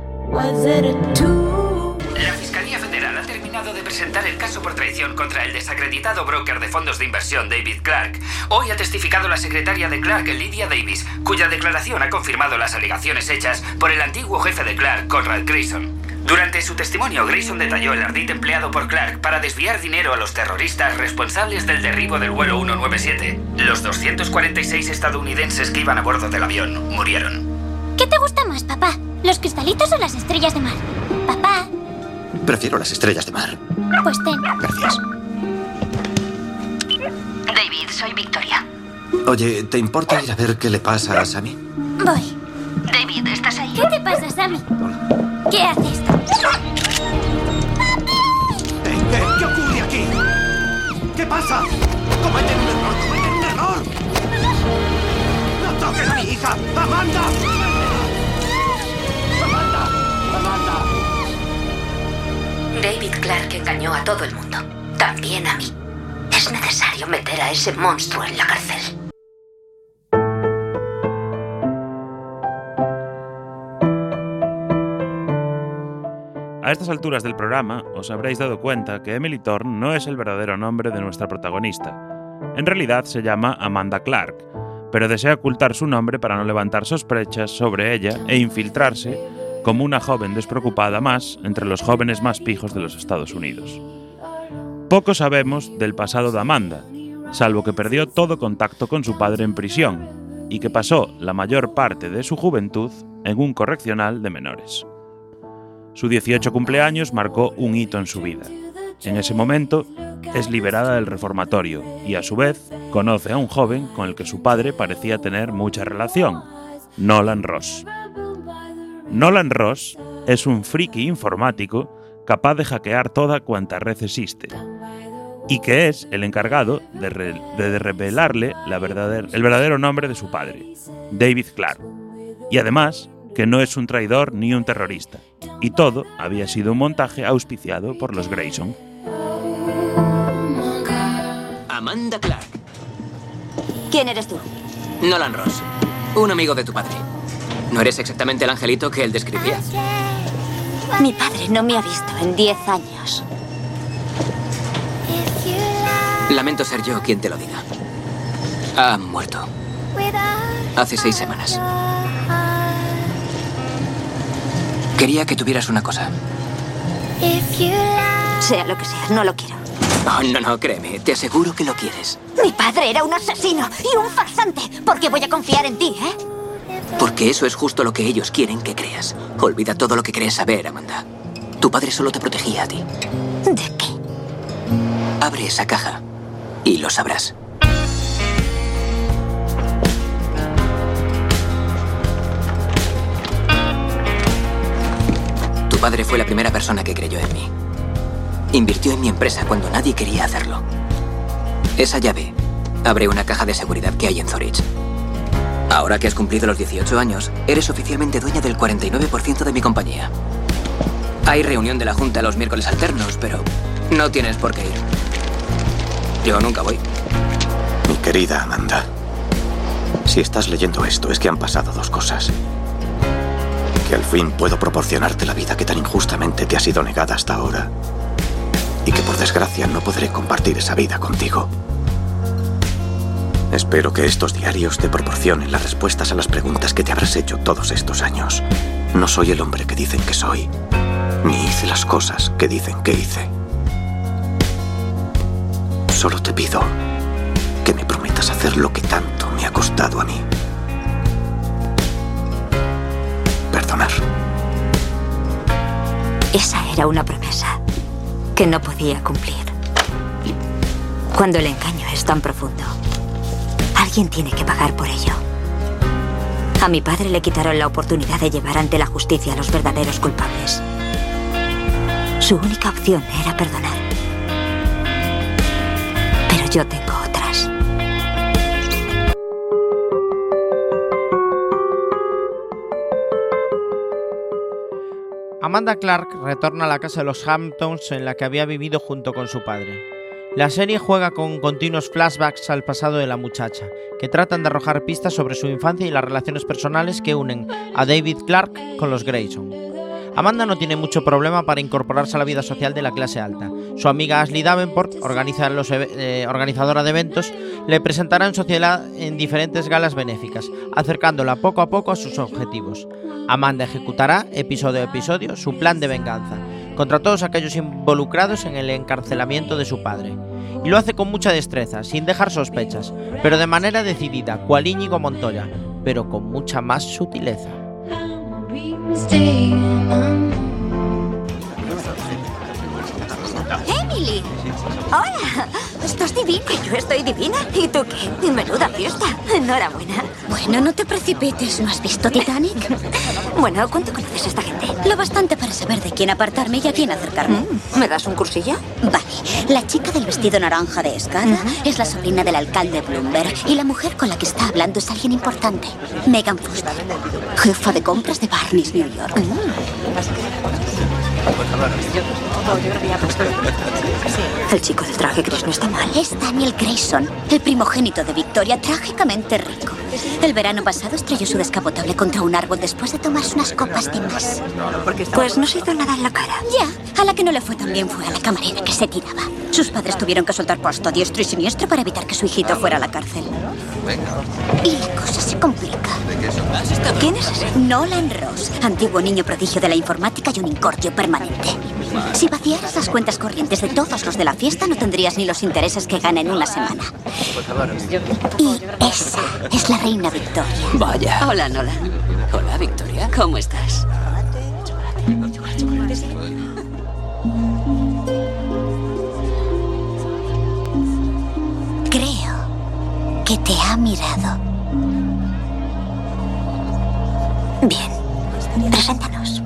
La Fiscalía Federal ha terminado de presentar el caso por traición contra el desacreditado broker de fondos de inversión David Clark. Hoy ha testificado la secretaria de Clark, Lydia Davis, cuya declaración ha confirmado las alegaciones hechas por el antiguo jefe de Clark, Conrad Grayson. Durante su testimonio, Grayson detalló el ardid empleado por Clark para desviar dinero a los terroristas responsables del derribo del vuelo ciento noventa y siete. Los doscientos cuarenta y seis estadounidenses que iban a bordo del avión murieron. ¿Qué te gusta más, papá? ¿Los cristalitos o las estrellas de mar? Papá. Prefiero las estrellas de mar. Pues ten. Gracias. David, soy Victoria. Oye, ¿te importa ir a ver qué le pasa a Sammy? Voy. David, ¿estás ahí? ¿Qué te pasa, Sammy? Hola. ¿Qué haces? ¿Qué, qué, ¿Qué ocurre aquí? ¿Qué pasa? ¡Cometen un error! ¡Cometen un error! ¡No toquen a mi hija! ¡Amanda! Clark engañó a todo el mundo, también a mí. Es necesario meter a ese monstruo en la cárcel. A estas alturas del programa os habréis dado cuenta que Emily Thorne no es el verdadero nombre de nuestra protagonista. En realidad se llama Amanda Clark, pero desea ocultar su nombre para no levantar sospechas sobre ella e infiltrarse como una joven despreocupada más entre los jóvenes más pijos de los Estados Unidos. Poco sabemos del pasado de Amanda, salvo que perdió todo contacto con su padre en prisión y que pasó la mayor parte de su juventud en un correccional de menores. Su dieciocho cumpleaños marcó un hito en su vida. En ese momento, es liberada del reformatorio y, a su vez, conoce a un joven con el que su padre parecía tener mucha relación, Nolan Ross. Nolan Ross es un friki informático capaz de hackear toda cuanta red existe y que es el encargado de, re de revelarle la verdader el verdadero nombre de su padre, David Clark, y además que no es un traidor ni un terrorista, y todo había sido un montaje auspiciado por los Grayson. Amanda Clark. ¿Quién eres tú? Nolan Ross, un amigo de tu padre. ¿No eres exactamente el angelito que él describía? Mi padre no me ha visto en diez años. Lamento ser yo quien te lo diga. Ha muerto. Hace seis semanas. Quería que tuvieras una cosa. Sea lo que sea, no lo quiero. Oh, no, no, créeme. Te aseguro que lo quieres. Mi padre era un asesino y un farsante. ¿Por qué voy a confiar en ti, eh? Porque eso es justo lo que ellos quieren que creas. Olvida todo lo que crees saber, Amanda. Tu padre solo te protegía a ti. ¿De qué? Abre esa caja y lo sabrás. Tu padre fue la primera persona que creyó en mí. Invirtió en mi empresa cuando nadie quería hacerlo. Esa llave abre una caja de seguridad que hay en Zorich. Ahora que has cumplido los dieciocho años, eres oficialmente dueña del cuarenta y nueve por ciento de mi compañía. Hay reunión de la Junta los miércoles alternos, pero no tienes por qué ir. Yo nunca voy. Mi querida Amanda, si estás leyendo esto es que han pasado dos cosas. Que al fin puedo proporcionarte la vida que tan injustamente te ha sido negada hasta ahora. Y que por desgracia no podré compartir esa vida contigo. Espero que estos diarios te proporcionen las respuestas a las preguntas que te habrás hecho todos estos años. No soy el hombre que dicen que soy, ni hice las cosas que dicen que hice. Solo te pido que me prometas hacer lo que tanto me ha costado a mí. Perdonar. Esa era una promesa que no podía cumplir. Cuando el engaño es tan profundo, alguien tiene que pagar por ello. A mi padre le quitaron la oportunidad de llevar ante la justicia a los verdaderos culpables. Su única opción era perdonar. Pero yo tengo otras. Amanda Clark retorna a la casa de los Hamptons en la que había vivido junto con su padre. La serie juega con continuos flashbacks al pasado de la muchacha, que tratan de arrojar pistas sobre su infancia y las relaciones personales que unen a David Clark con los Grayson. Amanda no tiene mucho problema para incorporarse a la vida social de la clase alta. Su amiga Ashley Davenport, organiza los eh, organizadora de eventos, le presentará en sociedad en diferentes galas benéficas, acercándola poco a poco a sus objetivos. Amanda ejecutará, episodio a episodio, su plan de venganza contra todos aquellos involucrados en el encarcelamiento de su padre. Y lo hace con mucha destreza, sin dejar sospechas, pero de manera decidida, cual Íñigo Montoya, pero con mucha más sutileza. ¡Emily! ¡Hola! ¿Estás divina? ¿Yo estoy divina? ¿Y tú qué? Menuda fiesta. Enhorabuena. Bueno, no te precipites. ¿No has visto Titanic? Bueno, ¿cuánto conoces a esta gente? Lo bastante para saber de quién apartarme y a quién acercarme. Mm, ¿Me das un cursillo? Vale. La chica del vestido naranja de Escada uh-huh. es la sobrina del alcalde Bloomberg y la mujer con la que está hablando es alguien importante. Megan Foster, jefa de compras de Barney's, New York. Mm. El chico del traje gris no está mal. Es Daniel Grayson, el primogénito de Victoria, trágicamente rico. El verano pasado estrelló su descapotable contra un árbol después de tomarse unas copas de más. Pues no se hizo nada en la cara. Ya, a la que no le fue tan bien fue a la camarera que se tiraba. Sus padres tuvieron que soltar pasta diestro y siniestro para evitar que su hijito fuera a la cárcel. Y la cosa se complica. ¿Quién es ese? Nolan Ross, antiguo niño prodigio de la informática y un incordio permanente. Si vaciaras las cuentas corrientes de todos los de la fiesta, no tendrías ni los intereses que gana en una semana. Y esa es la reina Victoria. Vaya. Hola, Nolan. Hola, Victoria. ¿Cómo estás? Creo que te ha mirado. Bien. Preséntanos.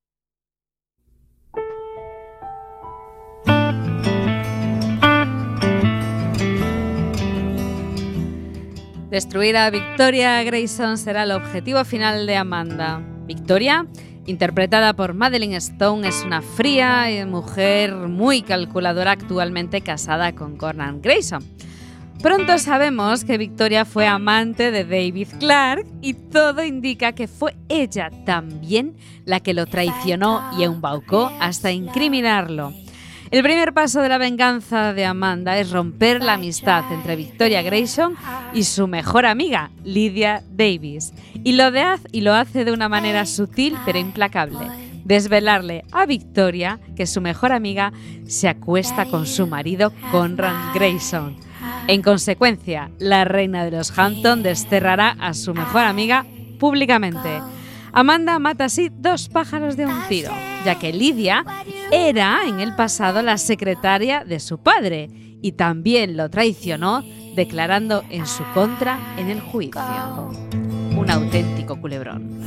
Destruir a Victoria Grayson será el objetivo final de Amanda. Victoria, interpretada por Madeline Stone, es una fría mujer muy calculadora, actualmente casada con Conan Grayson. Pronto sabemos que Victoria fue amante de David Clarke y todo indica que fue ella también la que lo traicionó y embaucó hasta incriminarlo. El primer paso de la venganza de Amanda es romper la amistad entre Victoria Grayson y su mejor amiga, Lydia Davis. Y lo, de, y lo hace de una manera sutil pero implacable. Desvelarle a Victoria que su mejor amiga se acuesta con su marido, Conrad Grayson. En consecuencia, la reina de los Hampton desterrará a su mejor amiga públicamente. Amanda mata así dos pájaros de un tiro, ya que Lydia era en el pasado la secretaria de su padre y también lo traicionó declarando en su contra en el juicio. Un auténtico culebrón.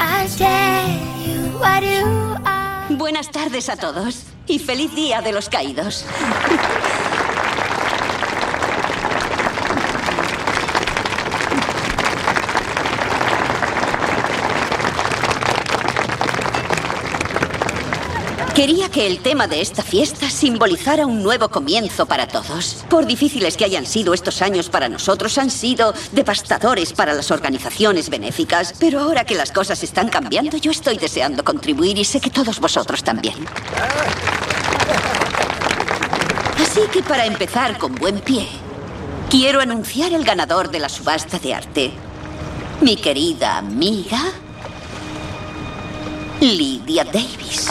Buenas tardes a todos y feliz Día de los Caídos. Quería que el tema de esta fiesta simbolizara un nuevo comienzo para todos. Por difíciles que hayan sido estos años para nosotros, han sido devastadores para las organizaciones benéficas. Pero ahora que las cosas están cambiando, yo estoy deseando contribuir y sé que todos vosotros también. Así que para empezar con buen pie, quiero anunciar el ganador de la subasta de arte. Mi querida amiga Lydia Davis.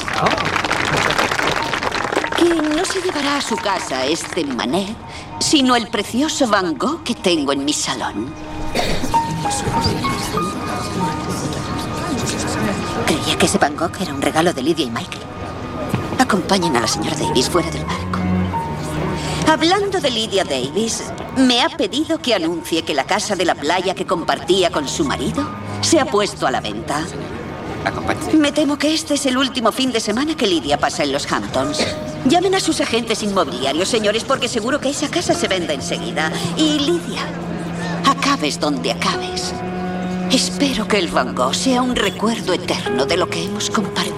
Que no se llevará a su casa este Manet, sino el precioso Van Gogh que tengo en mi salón. Creía que ese Van Gogh era un regalo de Lydia y Michael. Acompañen a la señora Davis fuera del barco. Hablando de Lydia Davis, me ha pedido que anuncie que la casa de la playa que compartía con su marido se ha puesto a la venta. Me temo que este es el último fin de semana que Lydia pasa en los Hamptons. Llamen a sus agentes inmobiliarios, señores, porque seguro que esa casa se vende enseguida. Y Lydia, acabes donde acabes. Espero que el Van Gogh sea un recuerdo eterno de lo que hemos compartido.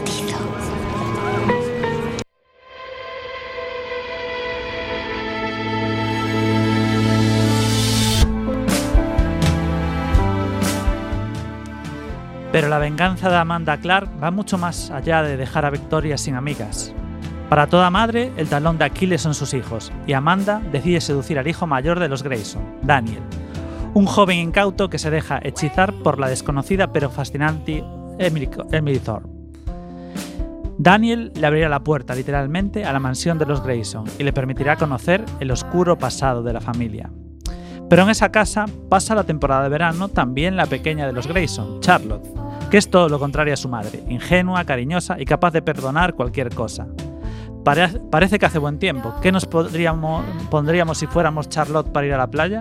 Pero la venganza de Amanda Clarke va mucho más allá de dejar a Victoria sin amigas. Para toda madre, el talón de Aquiles son sus hijos, y Amanda decide seducir al hijo mayor de los Grayson, Daniel, un joven incauto que se deja hechizar por la desconocida pero fascinante Emily, Emily Thorne. Daniel le abrirá la puerta literalmente a la mansión de los Grayson y le permitirá conocer el oscuro pasado de la familia. Pero en esa casa pasa la temporada de verano también la pequeña de los Grayson, Charlotte, que es todo lo contrario a su madre, ingenua, cariñosa y capaz de perdonar cualquier cosa. Pare- parece que hace buen tiempo. ¿Qué nos podríamos, pondríamos si fuéramos Charlotte para ir a la playa?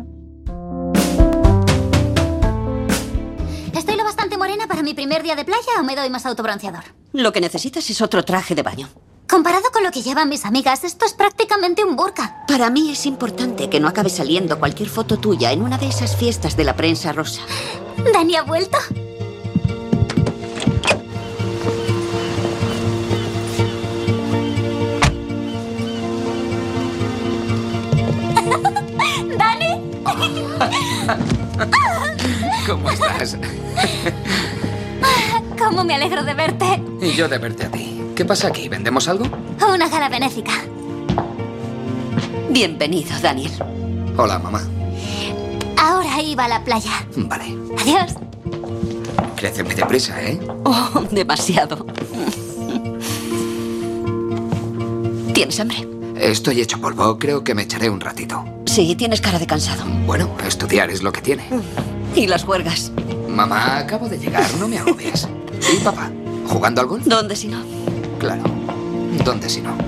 ¿Estoy lo bastante morena para mi primer día de playa o me doy más autobronceador? Lo que necesitas es otro traje de baño. Comparado con lo que llevan mis amigas, esto es prácticamente un burka. Para mí es importante que no acabe saliendo cualquier foto tuya en una de esas fiestas de la prensa rosa. ¿Dani ha vuelto? más. ¿Cómo me alegro de verte? Y yo de verte a ti. ¿Qué pasa aquí? ¿Vendemos algo? Una gala benéfica. Bienvenido, Daniel. Hola, mamá. Ahora iba a la playa. Vale. Adiós. Créceme deprisa, ¿eh? Oh, demasiado. ¿Tienes hambre? Estoy hecho polvo. Creo que me echaré un ratito. Sí, tienes cara de cansado. Bueno, estudiar es lo que tiene. ¿Y las juergas? Mamá, acabo de llegar. No me agobies. ¿Y papá? ¿Jugando al golf? ¿Dónde si no? Claro. ¿Dónde si no?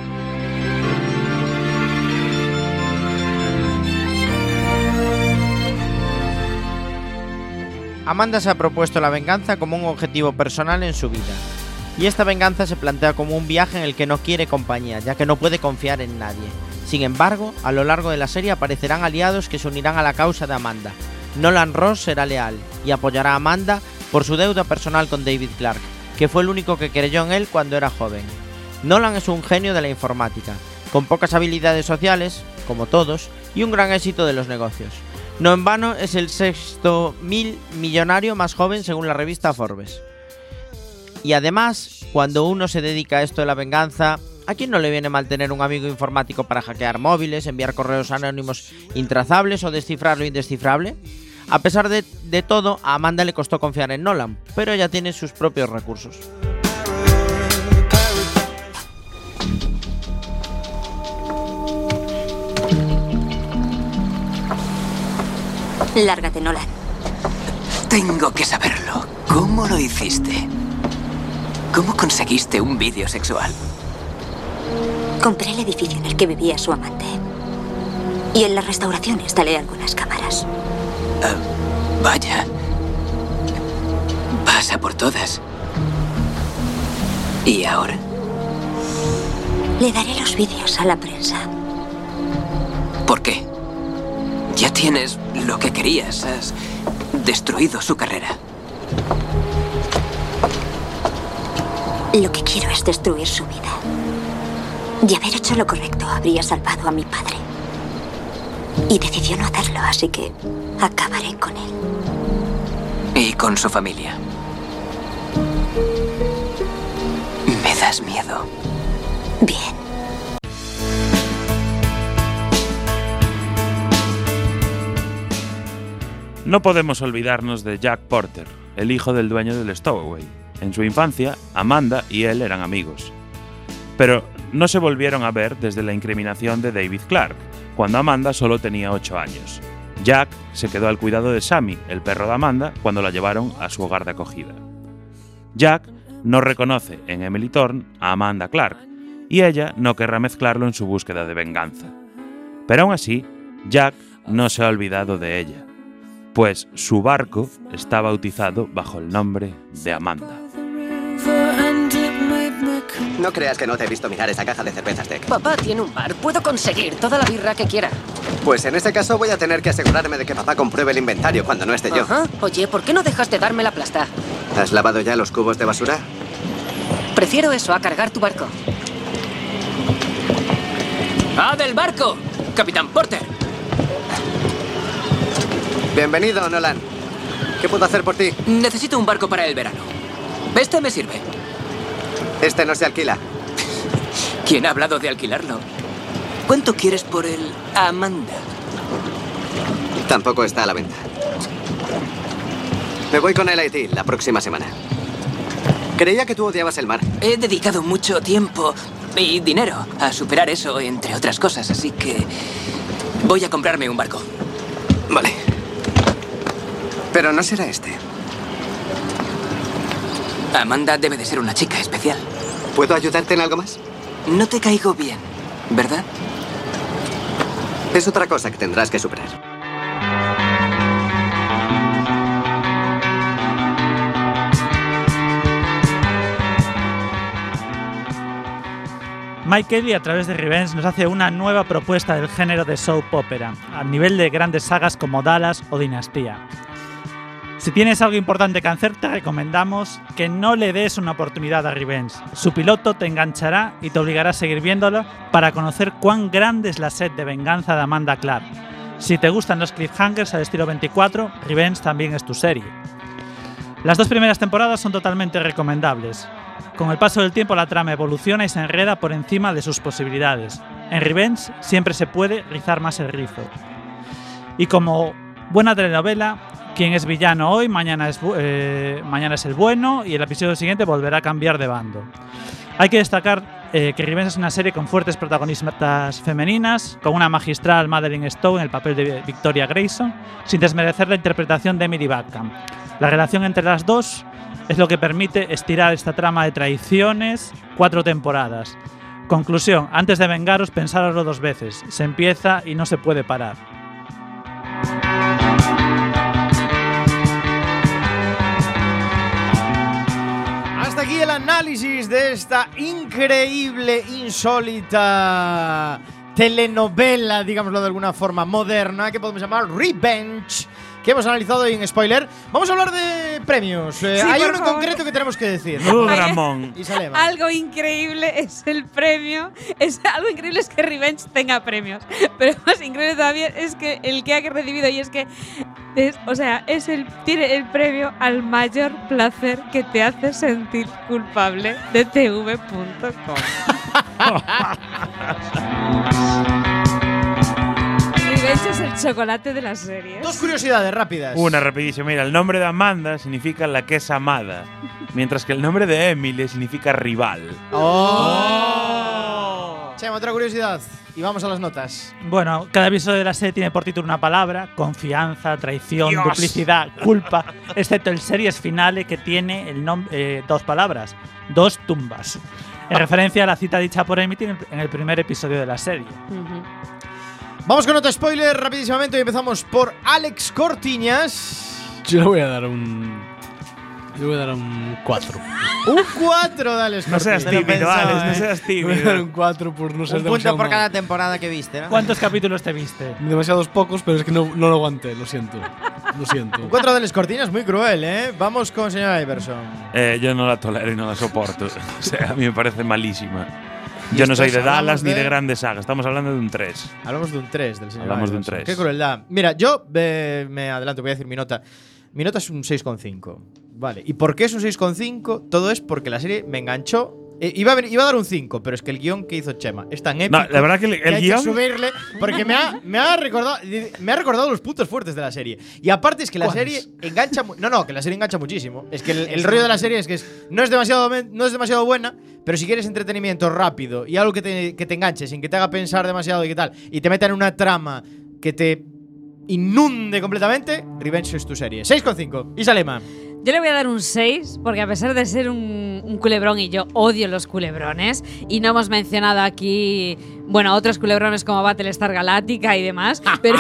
Amanda se ha propuesto la venganza como un objetivo personal en su vida. Y esta venganza se plantea como un viaje en el que no quiere compañía, ya que no puede confiar en nadie. Sin embargo, a lo largo de la serie aparecerán aliados que se unirán a la causa de Amanda. Nolan Ross será leal y apoyará a Amanda por su deuda personal con David Clark, que fue el único que creyó en él cuando era joven. Nolan es un genio de la informática, con pocas habilidades sociales, como todos, y un gran éxito de los negocios. No en vano es el sexto mil millonario más joven según la revista Forbes. Y además, cuando uno se dedica a esto de la venganza, ¿a quién no le viene mal tener un amigo informático para hackear móviles, enviar correos anónimos intrazables o descifrar lo indescifrable? A pesar de, de todo, a Amanda le costó confiar en Nolan, pero ella tiene sus propios recursos. Lárgate, Nolan. Tengo que saberlo. ¿Cómo lo hiciste? ¿Cómo conseguiste un vídeo sexual? Compré el edificio en el que vivía su amante. Y en la restauración instalé algunas cámaras. Uh, vaya. Pasa por todas. ¿Y ahora? Le daré los vídeos a la prensa. ¿Por qué? Ya tienes lo que querías. Has destruido su carrera. Lo que quiero es destruir su vida. De haber hecho lo correcto, habría salvado a mi padre. Y decidió no hacerlo, así que acabaré con él. ¿Y con su familia? Me das miedo. Bien. No podemos olvidarnos de Jack Porter, el hijo del dueño del Stowaway. En su infancia, Amanda y él eran amigos. Pero no se volvieron a ver desde la incriminación de David Clark, cuando Amanda solo tenía ocho años. Jack se quedó al cuidado de Sammy, el perro de Amanda, cuando la llevaron a su hogar de acogida. Jack no reconoce en Emily Thorne a Amanda Clark, y ella no querrá mezclarlo en su búsqueda de venganza. Pero aún así, Jack no se ha olvidado de ella, pues su barco está bautizado bajo el nombre de Amanda. No creas que no te he visto mirar esa caja de cervezas, Tech. Papá tiene un bar. Puedo conseguir toda la birra que quiera. Pues en ese caso voy a tener que asegurarme de que papá compruebe el inventario cuando no esté yo. Ajá. Oye, ¿por qué no dejas de darme la plasta? ¿Has lavado ya los cubos de basura? Prefiero eso a cargar tu barco. ¡Ah, del barco! ¡Capitán Porter! Bienvenido, Nolan. ¿Qué puedo hacer por ti? Necesito un barco para el verano. Este me sirve. Este no se alquila. ¿Quién ha hablado de alquilarlo? ¿Cuánto quieres por el Amanda? Tampoco está a la venta. Me voy con el I T la próxima semana. Creía que tú odiabas el mar. He dedicado mucho tiempo y dinero a superar eso, entre otras cosas, así que voy a comprarme un barco. Vale. Pero no será este. Amanda debe de ser una chica especial. ¿Puedo ayudarte en algo más? No te caigo bien, ¿verdad? Es otra cosa que tendrás que superar. Mike Kelly, a través de Revenge, nos hace una nueva propuesta del género de soap opera, al nivel de grandes sagas como Dallas o Dinastía. Si tienes algo importante que hacer, te recomendamos que no le des una oportunidad a Revenge. Su piloto te enganchará y te obligará a seguir viéndolo para conocer cuán grande es la sed de venganza de Amanda Clark. Si te gustan los cliffhangers al estilo veinticuatro, Revenge también es tu serie. Las dos primeras temporadas son totalmente recomendables. Con el paso del tiempo la trama evoluciona y se enreda por encima de sus posibilidades. En Revenge siempre se puede rizar más el rizo. Y como buena telenovela, quien es villano hoy, mañana es, eh, mañana es el bueno y el episodio siguiente volverá a cambiar de bando. Hay que destacar eh, que Revenge es una serie con fuertes protagonistas femeninas, con una magistral Madeline Stowe en el papel de Victoria Grayson, sin desmerecer la interpretación de Emily Backham. La relación entre las dos es lo que permite estirar esta trama de traiciones cuatro temporadas. Conclusión, antes de vengaros, pensároslo dos veces. Se empieza y no se puede parar. Hasta aquí el análisis de esta increíble, insólita telenovela, digámoslo de alguna forma, moderna, que podemos llamar Revenge, que hemos analizado hoy en Spoiler. Vamos a hablar de premios. Eh, Sí, hay por uno en favor. concreto que tenemos que decir. Uh, Ramón. Y Salema. Algo increíble es el premio. Es, algo increíble es que Revenge tenga premios. Pero más increíble todavía es que el que ha recibido y es que es, o sea, es el tiene el premio al mayor placer que te hace sentir culpable de T V punto com. Revenge es el chocolate de las series. Dos curiosidades rápidas. Una rapidísima. Mira, el nombre de Amanda significa la que es amada, mientras que el nombre de Emily significa rival. ¡Oh! Chema, otra curiosidad. Y vamos a las notas. Bueno, cada episodio de la serie tiene por título una palabra: confianza, traición, Dios. duplicidad, culpa, excepto el series finale que tiene el nom- eh, dos palabras, dos tumbas, en referencia a la cita dicha por Emily en el, en el primer episodio de la serie. Vamos con otro spoiler rapidísimamente y empezamos por Alex Cortiñas. Yo le voy a dar un. Yo voy a dar un cuatro. Un cuatro de Alex No seas Cortiñas. tímido, Alex, no ¿eh? seas Le voy a dar tímido. un cuatro por no ser Un punto demasiado por malo. cada temporada que viste, ¿no? ¿Cuántos capítulos te viste? Demasiados pocos, pero es que no, no lo aguanté, lo siento. Lo siento. Un cuatro de Alex Cortiñas muy cruel, ¿eh? Vamos con señora Iverson. Eh, yo no la tolero y no la soporto. O sea, a mí me parece malísima. Yo no soy de Hablamos Dallas ni de- de grandes sagas. Estamos hablando de un tres. Hablamos de un tres del señor Hablamos de un Iverson. tres. Qué crueldad. Mira, yo eh, me adelanto, voy a decir mi nota. Mi nota es un seis coma cinco. Vale. ¿Y por qué es un seis coma cinco? Todo es porque la serie me enganchó. Eh, iba, a, venir- iba a dar un cinco, pero es que el guión que hizo Chema es tan épico. No, la verdad que el- el hay guión- que subirle porque me ha, me, ha recordado, me ha recordado los puntos fuertes de la serie. Y aparte es que la ¿Cuáles? serie engancha. mu- No, no, que la serie engancha muchísimo. Es que el, el rollo de la serie es que es- no, es demasiado, men- no es demasiado buena, pero si quieres entretenimiento rápido y algo que te, que te enganche sin que te haga pensar demasiado y qué tal, y te meta en una trama que te inunde completamente, Revenge es tu serie. seis coma cinco. Y Salema. Yo le voy a dar un seis, porque a pesar de ser un, un culebrón, y yo odio los culebrones, y no hemos mencionado aquí, bueno, otros culebrones como Battlestar Galactica y demás, pero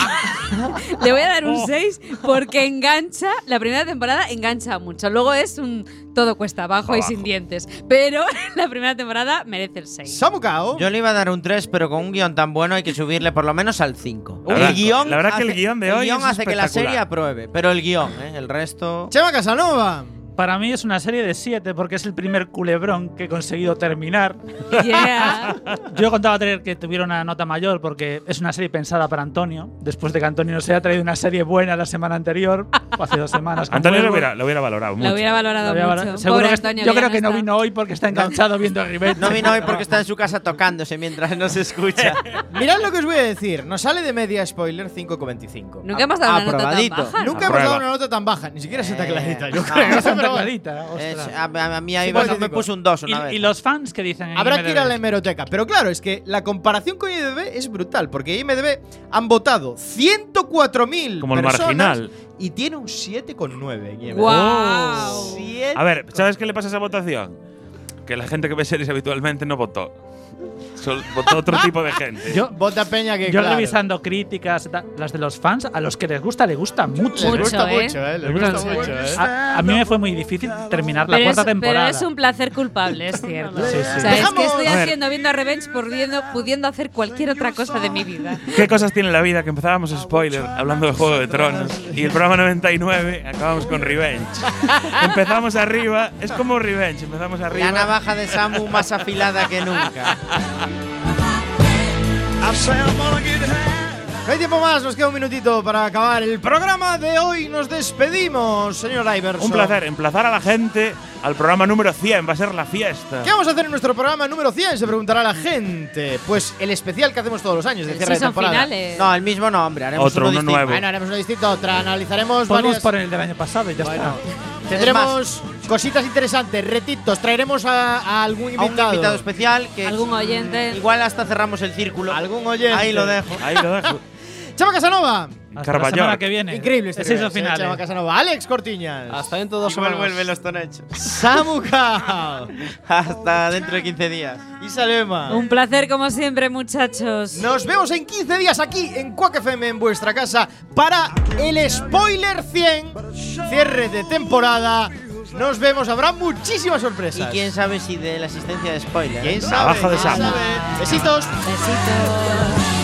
le voy a dar un seis porque engancha, la primera temporada engancha mucho. Luego es un todo cuesta abajo, y sin dientes, pero la primera temporada merece el seis. Samucao. Yo le iba a dar un tres, pero con un guión tan bueno hay que subirle por lo menos al cinco. La verdad- El guión la verdad que hace, el guión de el hoy guión es hace que la espectacular. serie apruebe, pero el guión, ¿eh? El resto… Chema Casanova. Para mí es una serie de siete porque es el primer culebrón que he conseguido terminar. Yeah. Yo contaba tener que tuviera una nota mayor porque es una serie pensada para Antonio. Después de que Antonio nos haya traído una serie buena la semana anterior, o hace dos semanas. con Antonio lo Huelva. hubiera, lo hubiera valorado mucho. Lo hubiera valorado Lo había mucho. valorado. Seguro Pobre que- Antonio, yo ya creo que no está. vino hoy porque está enganchado viendo Revenge. No vino hoy porque está en su casa tocándose mientras no se escucha. Mirad lo que os voy a decir. Nos sale de media spoiler cinco coma veinticinco. Nunca hemos dado una nota tan Aprobadito. baja. Nunca hemos Aprueba. dado una nota tan baja. Ni siquiera Santa Clarita. Yo ah, creo. Santa pero bueno. Clarita, Es- ostras. a, a- a mí ahí Sí, me- pues, me digo. puso un dos Y, una vez. y los fans que dicen en Habrá I M D que B. ir a la hemeroteca. Pero claro, es que la comparación con I M D B es brutal. Porque I M D B han votado ciento cuatro mil Como el personas marginal. y tiene un siete coma nueve en I M D B. ¡Guau! Siete- A ver, ¿sabes qué le pasa a esa votación? Que la gente que ve series habitualmente no votó. Sol- votó otro tipo de gente. Yo, Vota Peña que yo claro. revisando críticas, ta- las de los fans, a los que les gusta, les gusta mucho. Les gusta Mucho, ¿eh? mucho, eh. Les Les gusta gusta mucho, eh. A, a mí me fue muy difícil terminar la Pero cuarta es, temporada. pero es un placer culpable, es cierto. Sí, sí. O sea, es Dejamos- que estoy A ver. haciendo viendo a Revenge pudiendo, pudiendo hacer cualquier otra cosa de mi vida. ¿Qué cosas tiene la vida? Que empezábamos spoiler hablando de Juego de Tronos y el programa noventa y nueve acabamos con Revenge. Empezamos arriba, es como Revenge, empezamos arriba. La navaja de Samu más afilada que nunca. No hay tiempo más, nos queda un minutito para acabar el programa de hoy. Nos despedimos, señor Iverson. Un placer, emplazar a la gente al programa número cien. Va a ser la fiesta. ¿Qué vamos a hacer en nuestro programa número cien? Se preguntará la gente. Pues el especial que hacemos todos los años de cierre de temporada. Finales. No, el mismo no, hombre. Haremos Otro, uno, uno distinto. nuevo. Bueno, haremos uno distinto. Otra, analizaremos Podemos varias. poner el del año pasado y ya Bueno, está. tendremos cositas interesantes, retitos. Traeremos a, a algún A un invitado. invitado especial que Algún oyente. igual hasta cerramos el círculo. Algún oyente. Ahí lo dejo. Ahí lo dejo. Chava Casanova. Hasta la semana que viene. Increíble este Seis regreso, finales. eh, Chava Casanova. Alex Cortiñas. Hasta dentro de dos Igual semanas. vuelven los tonechos. Samu Cao. Hasta dentro de quince días. Y Salema. Un placer como siempre, muchachos. Nos vemos en quince días aquí en Quack F M en vuestra casa para el Spoiler cien. Cierre de temporada. Nos vemos, habrá muchísimas sorpresas. Y quién sabe si de la asistencia de spoiler. ¿Quién sabe? Trabajo de ¿Quién Samu. sabe? Besitos. Besitos.